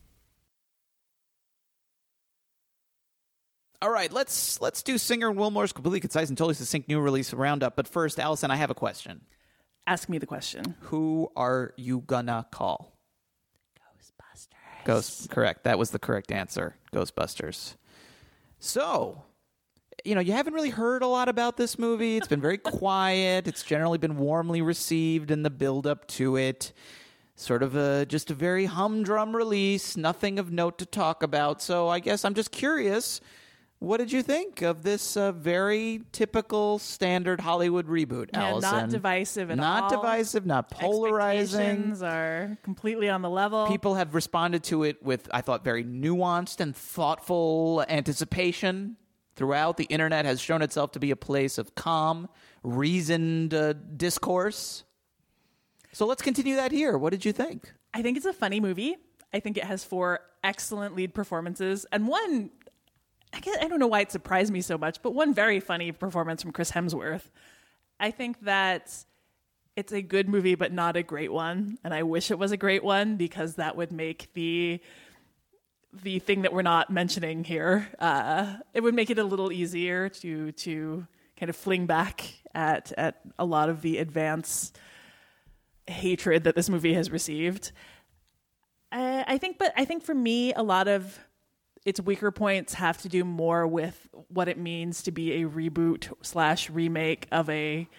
All right, let's do Singer and Wilmore's completely concise and totally succinct new release roundup. But first, Allison, I have a question. Ask me the question. Who are you gonna call? Ghostbusters. Correct. That was the correct answer. Ghostbusters. So, you haven't really heard a lot about this movie. It's been very quiet. It's generally been warmly received in the build-up to it. Sort of just a very humdrum release. Nothing of note to talk about. So I guess I'm just curious. What did you think of this very typical standard Hollywood reboot, Allison? Not divisive at all. Not divisive, not polarizing. Expectations are completely on the level. People have responded to it with, I thought, very nuanced and thoughtful anticipation. Throughout, the internet has shown itself to be a place of calm, reasoned discourse. So let's continue that here. What did you think? I think it's a funny movie. I think it has 4 excellent lead performances, and one, I don't know why it surprised me so much, but one very funny performance from Chris Hemsworth. I think that it's a good movie, but not a great one. And I wish it was a great one, because that would make the thing that we're not mentioning here, it would make it a little easier to kind of fling back at a lot of the advanced hatred that this movie has received. I think for me, a lot of its weaker points have to do more with what it means to be a reboot / remake of a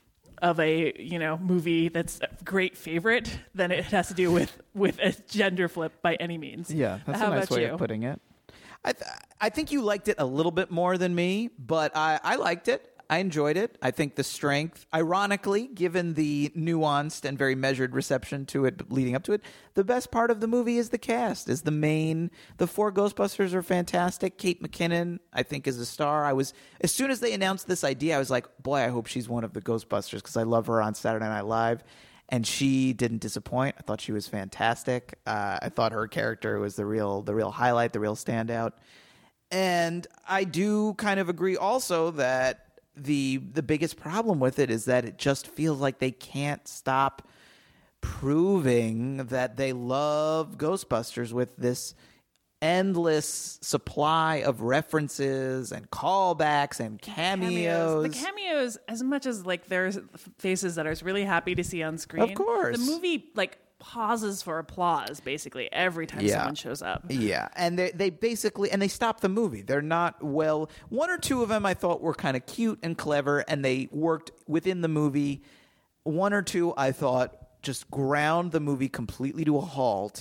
movie that's a great favorite than it has to do with a gender flip by any means. Yeah, that's How a nice about way you? of putting it. I think you liked it a little bit more than me, but I liked it. I enjoyed it. I think the strength, ironically, given the nuanced and very measured reception to it leading up to it, the best part of the movie is the cast, is the 4 Ghostbusters are fantastic. Kate McKinnon, I think, is a star. As soon as they announced this idea, I was like, boy, I hope she's one of the Ghostbusters, because I love her on Saturday Night Live. And she didn't disappoint. I thought she was fantastic. I thought her character was the real highlight, the real standout. And I do kind of agree also that the biggest problem with it is that it just feels like they can't stop proving that they love Ghostbusters with this endless supply of references and callbacks and cameos. The cameos, as much as there's faces that I was really happy to see on screen. Of course. The movie pauses for applause basically every time someone shows up. Yeah, and they basically, and they stop the movie. They're not one or two of them I thought were kind of cute and clever, and they worked within the movie. One or two I thought just ground the movie completely to a halt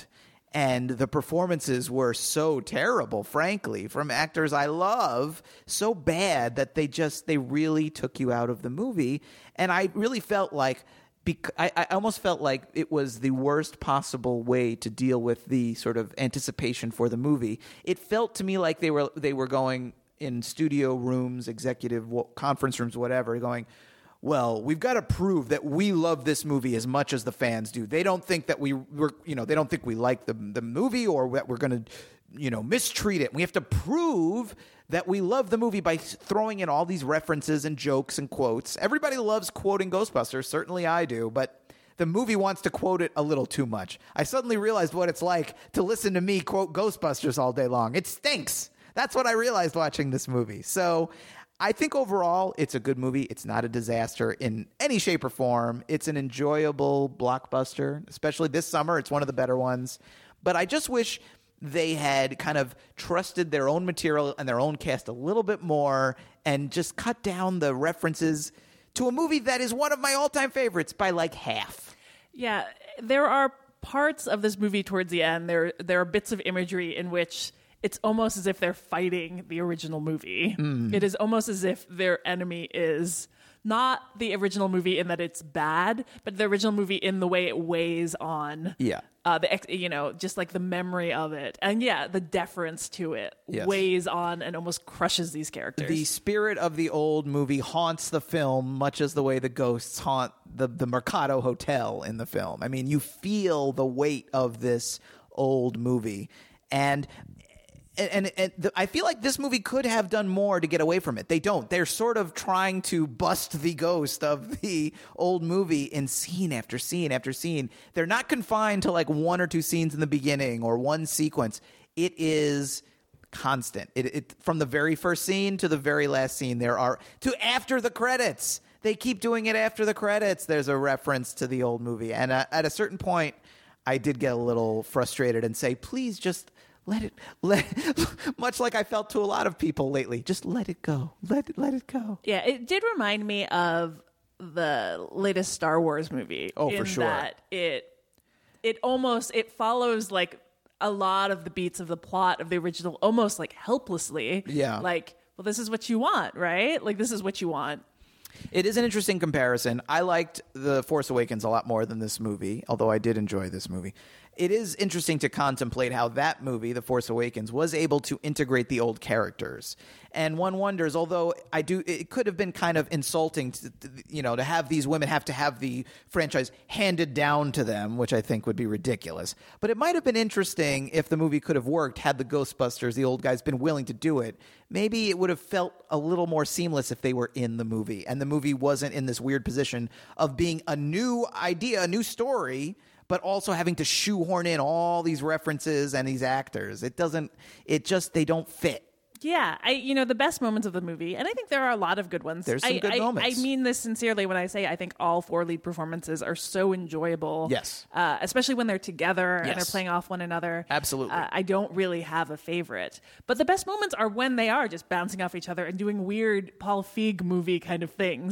And the performances were so terrible, frankly, from actors I love, so bad that they really took you out of the movie. And I really felt like, I almost felt like it was the worst possible way to deal with the sort of anticipation for the movie. It felt to me like they were going in studio rooms, executive conference rooms, whatever, going, well, we've got to prove that we love this movie as much as the fans do. They don't think that they don't think we like the movie, or that we're going to, mistreat it. We have to prove that we love the movie by throwing in all these references and jokes and quotes. Everybody loves quoting Ghostbusters. Certainly I do, but the movie wants to quote it a little too much. I suddenly realized what it's like to listen to me quote Ghostbusters all day long. It stinks. That's what I realized watching this movie. So I think overall, it's a good movie. It's not a disaster in any shape or form. It's an enjoyable blockbuster, especially this summer. It's one of the better ones. But I just wish they had kind of trusted their own material and their own cast a little bit more and just cut down the references to a movie that is one of my all-time favorites by like half. Yeah, there are parts of this movie towards the end. There are bits of imagery in which it's almost as if they're fighting the original movie. It is almost as if their enemy is not the original movie in that it's bad, but the original movie in the way it weighs on just like the memory of it. And the deference to it weighs on and almost crushes these characters. The spirit of the old movie haunts the film much as the way the ghosts haunt the Mercado Hotel in the film. I mean, you feel the weight of this old movie. And I feel like this movie could have done more to get away from it. They don't. They're sort of trying to bust the ghost of the old movie in scene after scene after scene. They're not confined to like one or two scenes in the beginning or one sequence. It is constant. It from the very first scene to the very last scene. To after the credits. They keep doing it after the credits. There's a reference to the old movie. And at a certain point, I did get a little frustrated and say, please just much like I felt to a lot of people lately, just let it go. Let it go. Yeah, it did remind me of the latest Star Wars movie. Oh, for sure. That it follows like a lot of the beats of the plot of the original, almost like helplessly. Yeah. Like, well, this is what you want, right? Like, this is what you want. It is an interesting comparison. I liked The Force Awakens a lot more than this movie, although I did enjoy this movie. It is interesting to contemplate how that movie, The Force Awakens, was able to integrate the old characters. And one wonders, although it could have been kind of insulting to have these women have to have the franchise handed down to them, which I think would be ridiculous. But it might have been interesting if the movie could have worked had the Ghostbusters, the old guys, been willing to do it. Maybe it would have felt a little more seamless if they were in the movie and the movie wasn't in this weird position of being a new idea, a new story, but also having to shoehorn in all these references and these actors. They don't fit. Yeah, the best moments of the movie, and I think there are a lot of good ones. There's some good moments. I mean this sincerely when I say I think all four lead performances are so enjoyable. Yes. Especially when they're together and they're playing off one another. Absolutely. I don't really have a favorite. But the best moments are when they are just bouncing off each other and doing weird Paul Feig movie kind of things,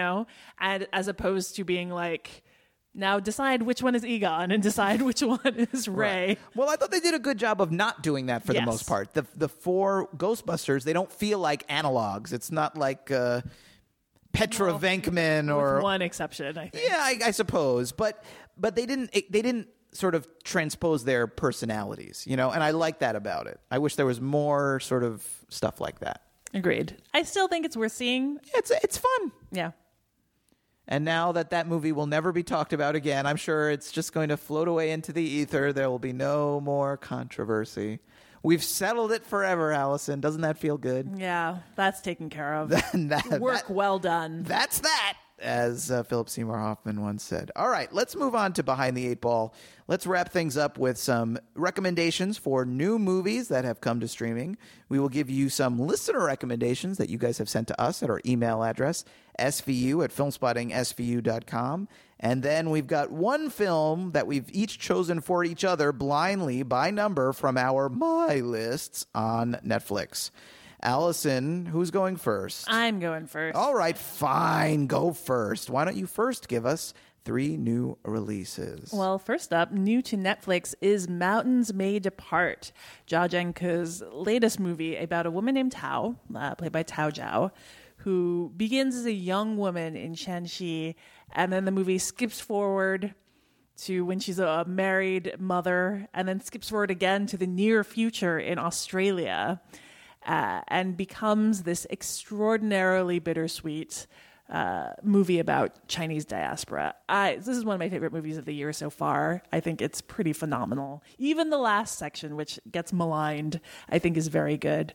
and as opposed to being like, now decide which one is Egon and decide which one is Rey. Right. Well, I thought they did a good job of not doing that for the most part. The four Ghostbusters, they don't feel like analogs. It's not like Petra Venkman or with one exception, I think. Yeah, I suppose, but they didn't sort of transpose their personalities, and I like that about it. I wish there was more sort of stuff like that. Agreed. I still think it's worth seeing. It's fun. Yeah. And now that movie will never be talked about again, I'm sure it's just going to float away into the ether. There will be no more controversy. We've settled it forever, Allison. Doesn't that feel good? Yeah, that's taken care of. Work well done. That's that, as Philip Seymour Hoffman once said. All right, let's move on to Behind the Eight Ball. Let's wrap things up with some recommendations for new movies that have come to streaming. We will give you some listener recommendations that you guys have sent to us at our email address, svu@filmspottingsvu.com. And then we've got one film that we've each chosen for each other blindly by number from our My Lists on Netflix. Allison, who's going first? I'm going first. All right, fine. Go first. Why don't you first give us 3 new releases. Well, first up, new to Netflix is Mountains May Depart, Jia Zhangke's latest movie about a woman named Tao, played by Tao Zhao, who begins as a young woman in Shanxi, and then the movie skips forward to when she's a married mother, and then skips forward again to the near future in Australia, and becomes this extraordinarily bittersweet movie about Chinese diaspora. This is one of my favorite movies of the year so far. I think it's pretty phenomenal. Even the last section, which gets maligned, I think is very good.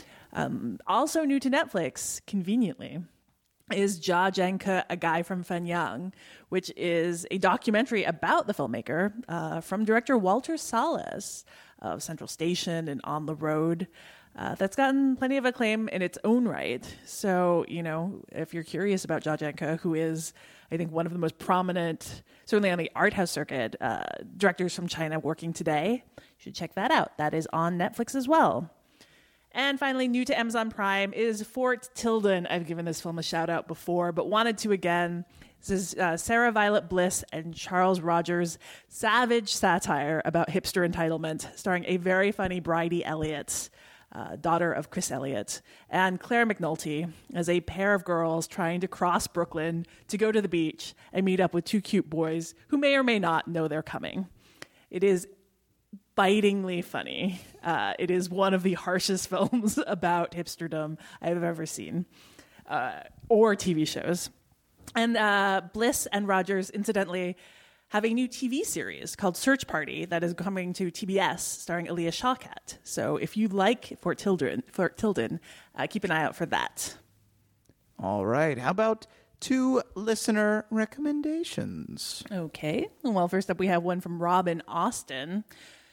Also new to Netflix, conveniently, is Jia Zhangke, A Guy from Fenyang, which is a documentary about the filmmaker from director Walter Salles of Central Station and On the Road. That's gotten plenty of acclaim in its own right. So, if you're curious about Jia Zhangke, who is, I think, one of the most prominent, certainly on the art house circuit, directors from China working today, you should check that out. That is on Netflix as well. And finally, new to Amazon Prime is Fort Tilden. I've given this film a shout out before, but wanted to again. This is Sarah Violet Bliss and Charles Rogers' savage satire about hipster entitlement, starring a very funny Bridie Elliott, daughter of Chris Elliott, and Claire McNulty as a pair of girls trying to cross Brooklyn to go to the beach and meet up with 2 cute boys who may or may not know they're coming. It is bitingly funny. It is one of the harshest films about hipsterdom I've ever seen, or TV shows. And Bliss and Rogers, incidentally, have a new TV series called Search Party that is coming to TBS, starring Elia Shawkat. So if you like Fort Tilden, keep an eye out for that. All right. How about 2 listener recommendations? Okay. Well, first up, we have one from Rob in Austin.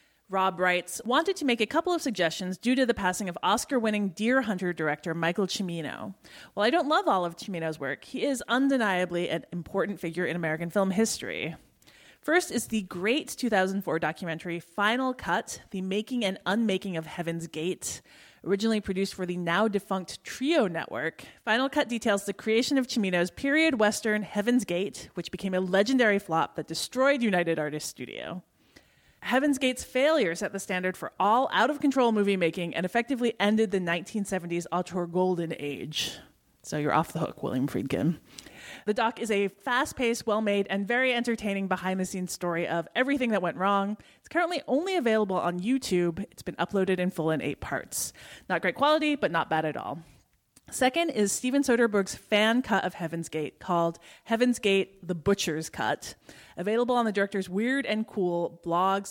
Rob writes, wanted to make a couple of suggestions due to the passing of Oscar-winning Deer Hunter director Michael Cimino. While I don't love all of Cimino's work, he is undeniably an important figure in American film history. First is the great 2004 documentary Final Cut, The Making and Unmaking of Heaven's Gate. Originally produced for the now-defunct Trio Network, Final Cut details the creation of Cimino's period western Heaven's Gate, which became a legendary flop that destroyed United Artists Studio. Heaven's Gate's failure set the standard for all out-of-control movie making and effectively ended the 1970s auteur golden age. So you're off the hook, William Friedkin. The doc is a fast-paced, well-made, and very entertaining behind-the-scenes story of everything that went wrong. It's currently only available on YouTube. It's been uploaded in full in 8 parts. Not great quality, but not bad at all. Second is Steven Soderbergh's fan cut of Heaven's Gate called Heaven's Gate, The Butcher's Cut. Available on the director's weird and cool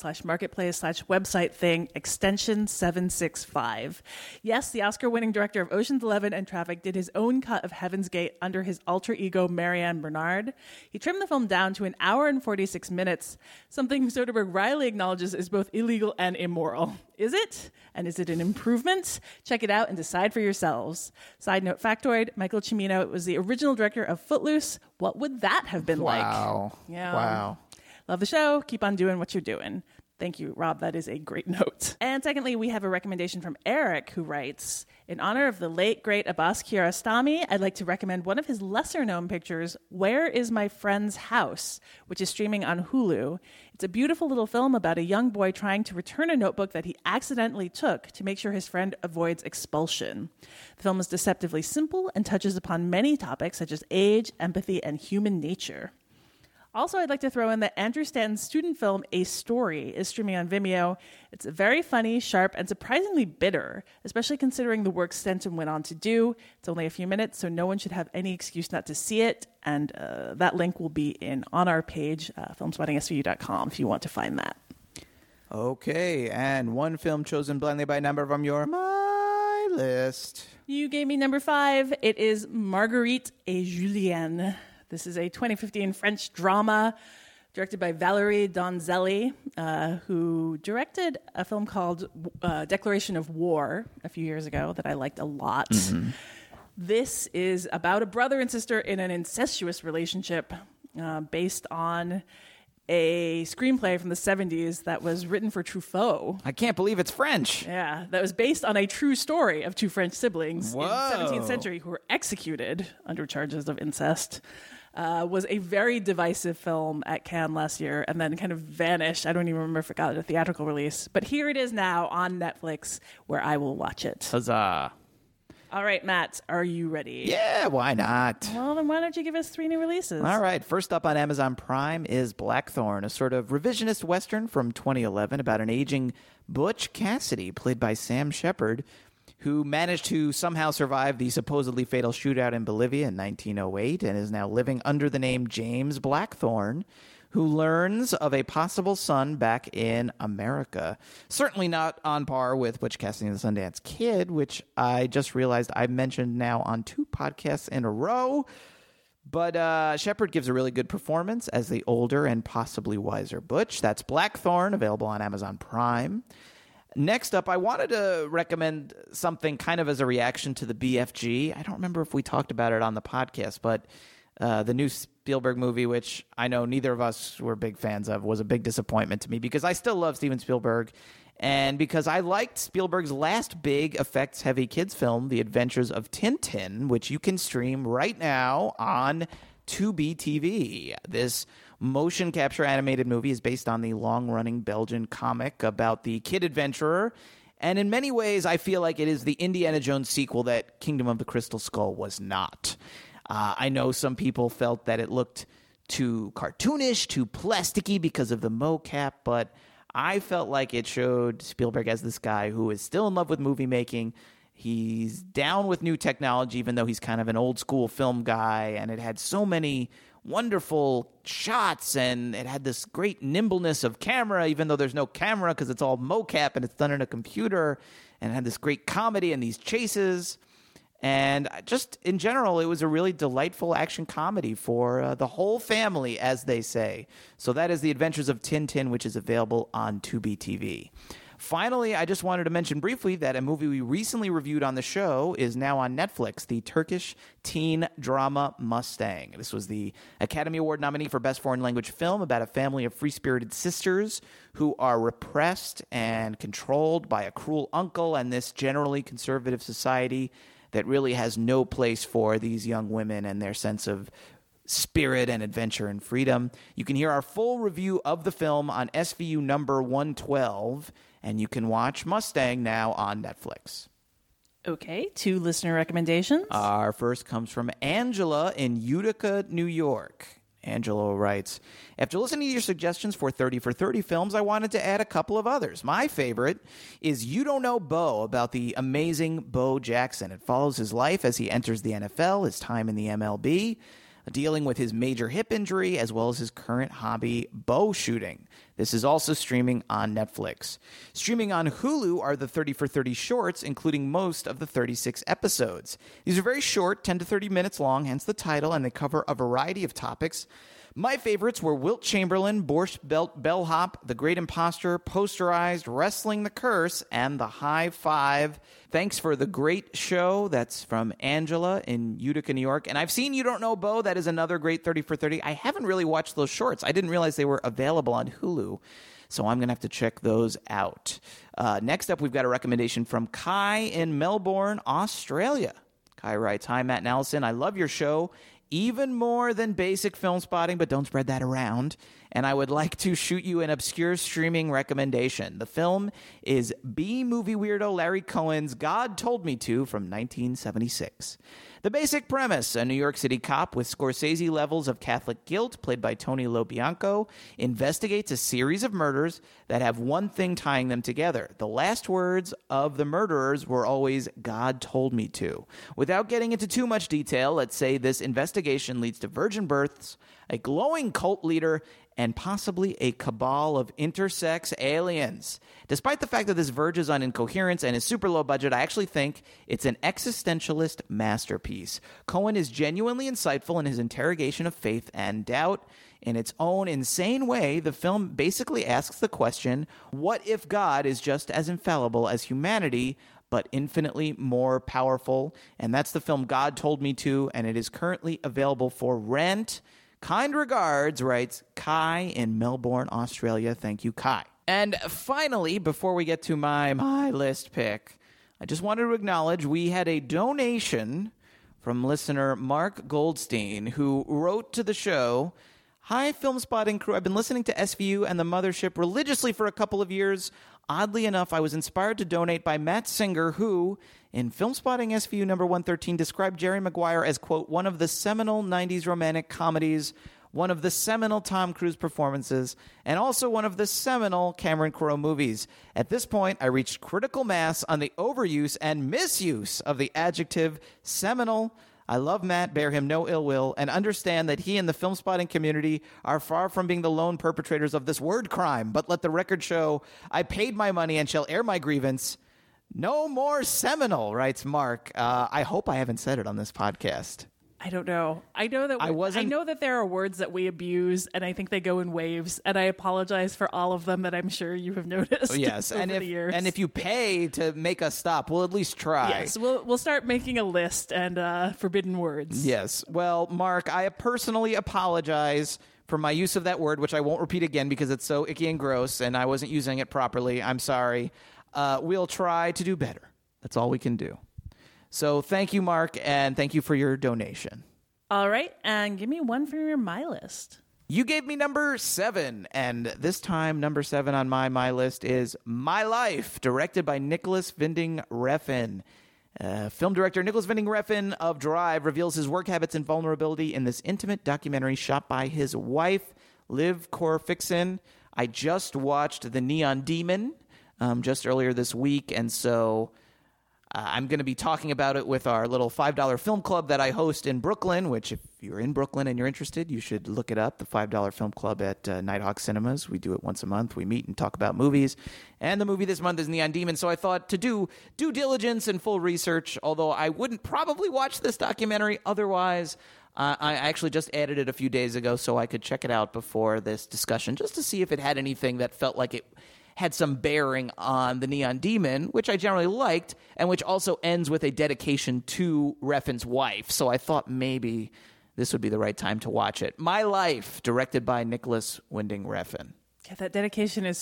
blog/marketplace/website thing, extension 765. Yes, the Oscar-winning director of Ocean's 11 and Traffic did his own cut of Heaven's Gate under his alter ego Marianne Bernard. He trimmed the film down to 1 hour and 46 minutes, something Soderbergh wryly acknowledges is both illegal and immoral. Is it? And is it an improvement? Check it out and decide for yourselves. Side note factoid, Michael Cimino was the original director of Footloose. What would that have been like? Yeah. Wow. Love the show. Keep on doing what you're doing. Thank you, Rob. That is a great note. And secondly, we have a recommendation from Eric, who writes, in honor of the late, great Abbas Kiarostami, I'd like to recommend one of his lesser-known pictures, Where is My Friend's House?, which is streaming on Hulu. It's a beautiful little film about a young boy trying to return a notebook that he accidentally took to make sure his friend avoids expulsion. The film is deceptively simple and touches upon many topics such as age, empathy, and human nature. Also, I'd like to throw in that Andrew Stanton's student film, A Story, is streaming on Vimeo. It's very funny, sharp, and surprisingly bitter, especially considering the work Stanton went on to do. It's only a few minutes, so no one should have any excuse not to see it. And that link will be on our page, filmspottingsvu.com, if you want to find that. Okay, and one film chosen blindly by number from your My List. You gave me number 5. It is Marguerite et Julien. This is a 2015 French drama directed by Valérie Donzelli, who directed a film called Declaration of War a few years ago that I liked a lot. Mm-hmm. This is about a brother and sister in an incestuous relationship based on a screenplay from the 70s that was written for Truffaut. I can't believe it's French. Yeah, that was based on a true story of 2 French siblings in the 17th century who were executed under charges of incest. was a very divisive film at Cannes last year and then kind of vanished. I don't even remember if it got a theatrical release. But here it is now on Netflix, where I will watch it. Huzzah. All right, Matt, are you ready? Yeah, why not? Well, then why don't you give us 3 new releases? All right, first up on Amazon Prime is Blackthorn, a sort of revisionist Western from 2011 about an aging Butch Cassidy, played by Sam Shepard, who managed to somehow survive the supposedly fatal shootout in Bolivia in 1908 and is now living under the name James Blackthorn, who learns of a possible son back in America. Certainly not on par with Butch Cassidy and the Sundance Kid, which I just realized I mentioned now on 2 podcasts in a row. But Shepard gives a really good performance as the older and possibly wiser Butch. That's Blackthorn, available on Amazon Prime. Next up, I wanted to recommend something kind of as a reaction to the BFG. I don't remember if we talked about it on the podcast, but the new Spielberg movie, which I know neither of us were big fans of, was a big disappointment to me because I still love Steven Spielberg and because I liked Spielberg's last big effects-heavy kids film, The Adventures of Tintin, which you can stream right now on Tubi TV. This motion capture animated movie is based on the long-running Belgian comic about the kid adventurer, and in many ways I feel like it is the Indiana Jones sequel that Kingdom of the Crystal Skull was not. I know some people felt that it looked too cartoonish, too plasticky because of the mocap, but I felt like it showed Spielberg as this guy who is still in love with movie making. He's down with new technology, even though he's kind of an old school film guy, and it had so many wonderful shots, and it had this great nimbleness of camera, even though there's no camera because it's all mocap and it's done in a computer, and it had this great comedy and these chases. And just in general, it was a really delightful action comedy for the whole family, as they say. So that is The Adventures of Tintin, which is available on Tubi TV. Finally, I just wanted to mention briefly that a movie we recently reviewed on the show is now on Netflix, the Turkish teen drama Mustang. This was the Academy Award nominee for Best Foreign Language Film about a family of free-spirited sisters who are repressed and controlled by a cruel uncle and this generally conservative society that really has no place for these young women and their sense of spirit and adventure and freedom. You can hear our full review of the film on SVU number 112, and you can watch Mustang now on Netflix. Okay, 2 listener recommendations. Our first comes from Angela in Utica, New York. Angela writes, after listening to your suggestions for 30 for 30 films, I wanted to add a couple of others. My favorite is You Don't Know Bo, about the amazing Bo Jackson. It follows his life as he enters the NFL, his time in the MLB, dealing with his major hip injury, as well as his current hobby, bow shooting. This is also streaming on Netflix. Streaming on Hulu are the 30 for 30 shorts, including most of the 36 episodes. These are very short, 10 to 30 minutes long, hence the title, and they cover a variety of topics. My favorites were Wilt Chamberlain, Borscht Bellhop, The Great Imposter, Posterized, Wrestling the Curse, and The High Five. Thanks for the great show. That's from Angela in Utica, New York. And I've seen You Don't Know Bo. That is another great 30 for 30. I haven't really watched those shorts. I didn't realize they were available on Hulu, so I'm going to have to check those out. Next up, we've got a recommendation from Kai in Melbourne, Australia. Kai writes, hi, Matt and Allison. I love your show even more than basic film spotting, but don't spread that around. And I would like to shoot you an obscure streaming recommendation. The film is B-movie weirdo Larry Cohen's God Told Me To from 1976. The basic premise, a New York City cop with Scorsese levels of Catholic guilt, played by Tony LoBianco, investigates a series of murders that have one thing tying them together. The last words of the murderers were always, God told me to. Without getting into too much detail, let's say this investigation leads to virgin births, a glowing cult leader, and possibly a cabal of intersex aliens. Despite the fact that this verges on incoherence and is super low budget, I actually think it's an existentialist masterpiece. Cohen is genuinely insightful in his interrogation of faith and doubt. In its own insane way, the film basically asks the question, what if God is just as infallible as humanity, but infinitely more powerful? And that's the film God Told Me To, and it is currently available for rent. Kind regards, writes Kai in Melbourne, Australia. Thank you, Kai. And finally, before we get to my list pick, I just wanted to acknowledge we had a donation from listener Mark Goldstein, who wrote to the show, "Hi, Film Spotting crew. I've been listening to SVU and The Mothership religiously for a couple of years. Oddly enough, I was inspired to donate by Matt Singer, who, in Film Spotting SVU number 113, described Jerry Maguire as, quote, one of the seminal 90s romantic comedies, one of the seminal Tom Cruise performances, and also one of the seminal Cameron Crowe movies. At this point, I reached critical mass on the overuse and misuse of the adjective seminal. I love Matt, bear him no ill will, and understand that he and the Film Spotting community are far from being the lone perpetrators of this word crime. But let the record show, I paid my money and shall air my grievance. No more seminal," writes Mark. I hope I haven't said it on this podcast. I don't know. I know that there are words that we abuse, and I think they go in waves. And I apologize for all of them that I'm sure you have noticed. Yes, over the years. And if you pay to make us stop, we'll at least try. Yes, we'll start making a list and forbidden words. Yes. Well, Mark, I personally apologize for my use of that word, which I won't repeat again because it's so icky and gross, and I wasn't using it properly. I'm sorry. We'll try to do better. That's all we can do. So thank you, Mark, and thank you for your donation. All right, and give me one for your My List. You gave me number 7, and this time number 7 on my list is My Life, directed by Nicholas Winding Refn. Film director Nicholas Winding Refn of Drive reveals his work habits and vulnerability in this intimate documentary shot by his wife, Liv Corfixon. I just watched The Neon Demon just earlier this week, and so I'm going to be talking about it with our little $5 film club that I host in Brooklyn, which if you're in Brooklyn and you're interested, you should look it up, the $5 film club at Nighthawk Cinemas. We do it once a month. We meet and talk about movies. And the movie this month is Neon Demon, so I thought to do due diligence and full research, although I wouldn't probably watch this documentary otherwise. I actually just added it a few days ago so I could check it out before this discussion, just to see if it had anything that felt like it had some bearing on the Neon Demon, which I generally liked, and which also ends with a dedication to Refn's wife. So I thought maybe this would be the right time to watch it. My Life, directed by Nicholas Winding Refn. Yeah, that dedication is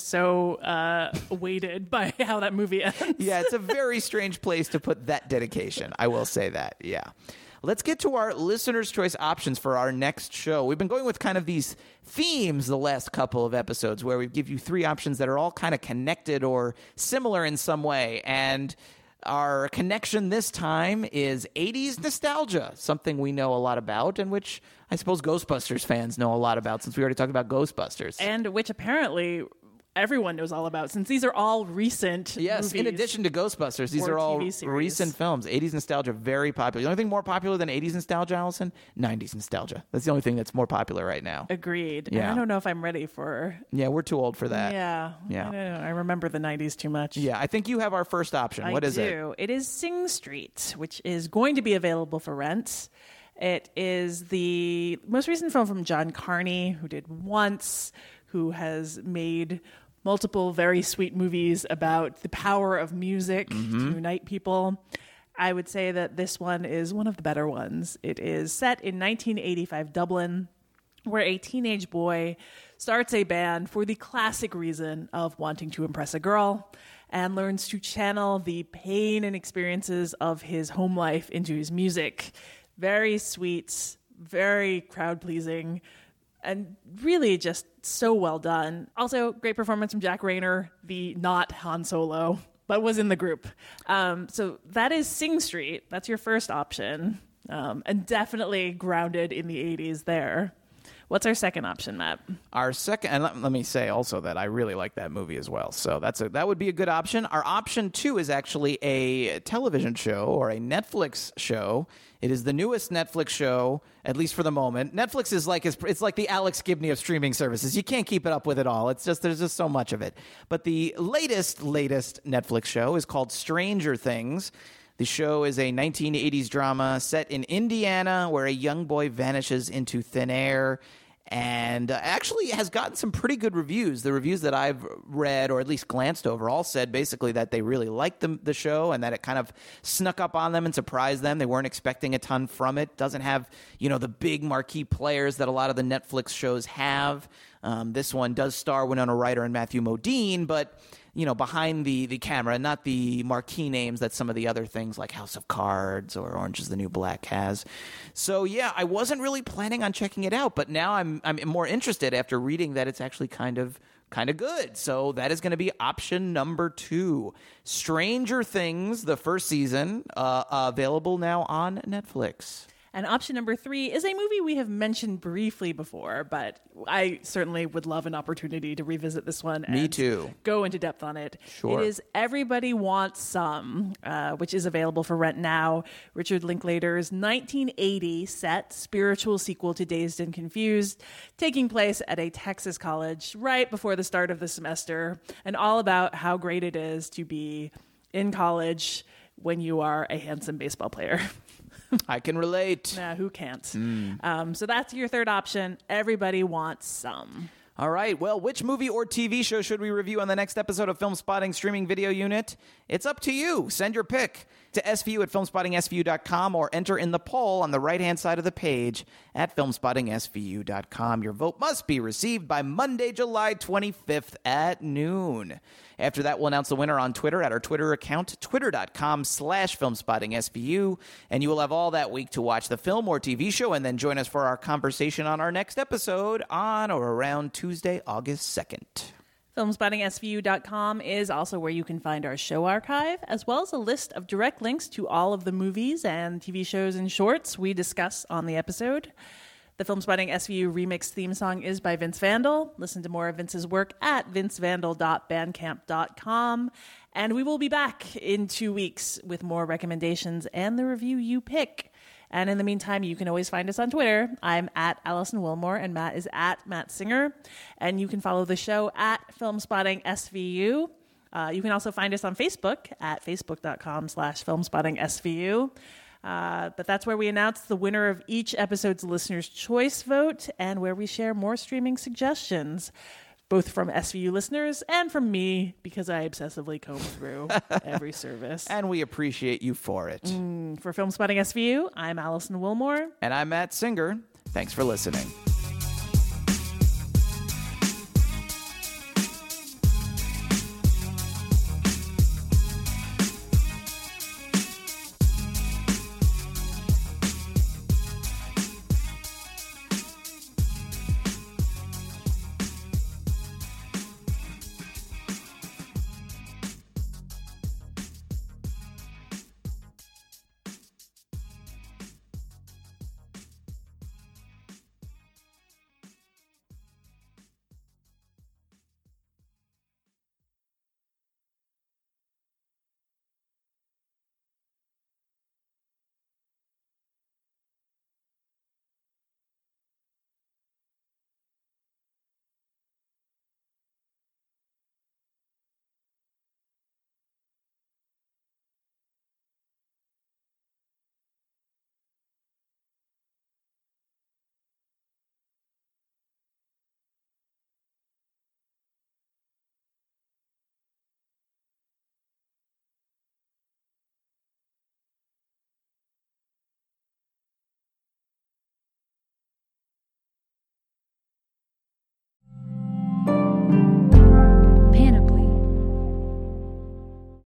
so weighted by how that movie ends. Yeah, it's a very strange place to put that dedication. I will say that, yeah. Let's get to our listener's choice options for our next show. We've been going with kind of these themes the last couple of episodes where we give you 3 options that are all kind of connected or similar in some way. And our connection this time is 80s nostalgia, something we know a lot about and which I suppose Ghostbusters fans know a lot about since we already talked about Ghostbusters. And which apparently everyone knows all about, since these are all recent movies. In addition to Ghostbusters, these are all recent films. 80s nostalgia, very popular. The only thing more popular than 80s nostalgia, Allison? 90s nostalgia. That's the only thing that's more popular right now. Agreed. Yeah. And I don't know if I'm ready for... Yeah, we're too old for that. Yeah. I don't know. I remember the 90s too much. Yeah, I think you have our first option. What is it? It is Sing Street, which is going to be available for rent. It is the most recent film from John Carney, who did Once, who has made multiple very sweet movies about the power of music to unite people. I would say that this one is one of the better ones. It is set in 1985 Dublin, where a teenage boy starts a band for the classic reason of wanting to impress a girl and learns to channel the pain and experiences of his home life into his music. Very sweet, very crowd-pleasing, and really just so well done. Also, great performance from Jack Rayner, the not Han Solo, but was in the group. So that is Sing Street. That's your first option. And definitely grounded in the 80s there. What's our second option, Matt? Our second, and let me say also that I really like that movie as well. So that would be a good option. Our option 2 is actually a television show or a Netflix show. It is the newest Netflix show, at least for the moment. Netflix is like it's like the Alex Gibney of streaming services. You can't keep it up with it all. It's just there's just so much of it. But the latest Netflix show is called Stranger Things. The show is a 1980s drama set in Indiana where a young boy vanishes into thin air and actually has gotten some pretty good reviews. The reviews that I've read or at least glanced over all said basically that they really liked the show and that it kind of snuck up on them and surprised them. They weren't expecting a ton from it. Doesn't have, the big marquee players that a lot of the Netflix shows have. This one does star Winona Ryder and Matthew Modine, but behind the camera, not the marquee names that some of the other things like House of Cards or Orange is the New Black has. So yeah, I wasn't really planning on checking it out, but now I'm more interested after reading that it's actually kind of good. So that is going to be option number 2. Stranger Things, the first season, available now on Netflix. And option number 3 is a movie we have mentioned briefly before, but I certainly would love an opportunity to revisit this one. Me too. Go into depth on it. Sure. It is Everybody Wants Some, which is available for rent now. Richard Linklater's 1980 set spiritual sequel to Dazed and Confused, taking place at a Texas college right before the start of the semester, and all about how great it is to be in college when you are a handsome baseball player. I can relate. Nah, who can't? So that's your third option. Everybody Wants Some. All right. Well, which movie or TV show should we review on the next episode of Film Spotting Streaming Video Unit? It's up to you. Send your pick to svu@filmspottingsvu.com or enter in the poll on the right-hand side of the page at filmspottingsvu.com. Your vote must be received by Monday, July 25th at noon. After that, we'll announce the winner on Twitter at our Twitter account, twitter.com/filmspottingsvu, and you will have all that week to watch the film or TV show and then join us for our conversation on our next episode on or around Tuesday, August 2nd. FilmspottingSVU.com is also where you can find our show archive, as well as a list of direct links to all of the movies and TV shows and shorts we discuss on the episode. The Filmspotting SVU remix theme song is by Vince Vandal. Listen to more of Vince's work at vincevandal.bandcamp.com. And we will be back in 2 weeks with more recommendations and the review you pick. And in the meantime, you can always find us on Twitter. I'm at Allison Wilmore, and Matt is at Matt Singer. And you can follow the show at FilmspottingSVU. You can also find us on Facebook at facebook.com/FilmspottingSVU. But that's where we announce the winner of each episode's Listener's Choice vote and where we share more streaming suggestions, both from SVU listeners and from me, because I obsessively comb through every service. And we appreciate you for it. For Filmspotting SVU, I'm Allison Wilmore. And I'm Matt Singer. Thanks for listening.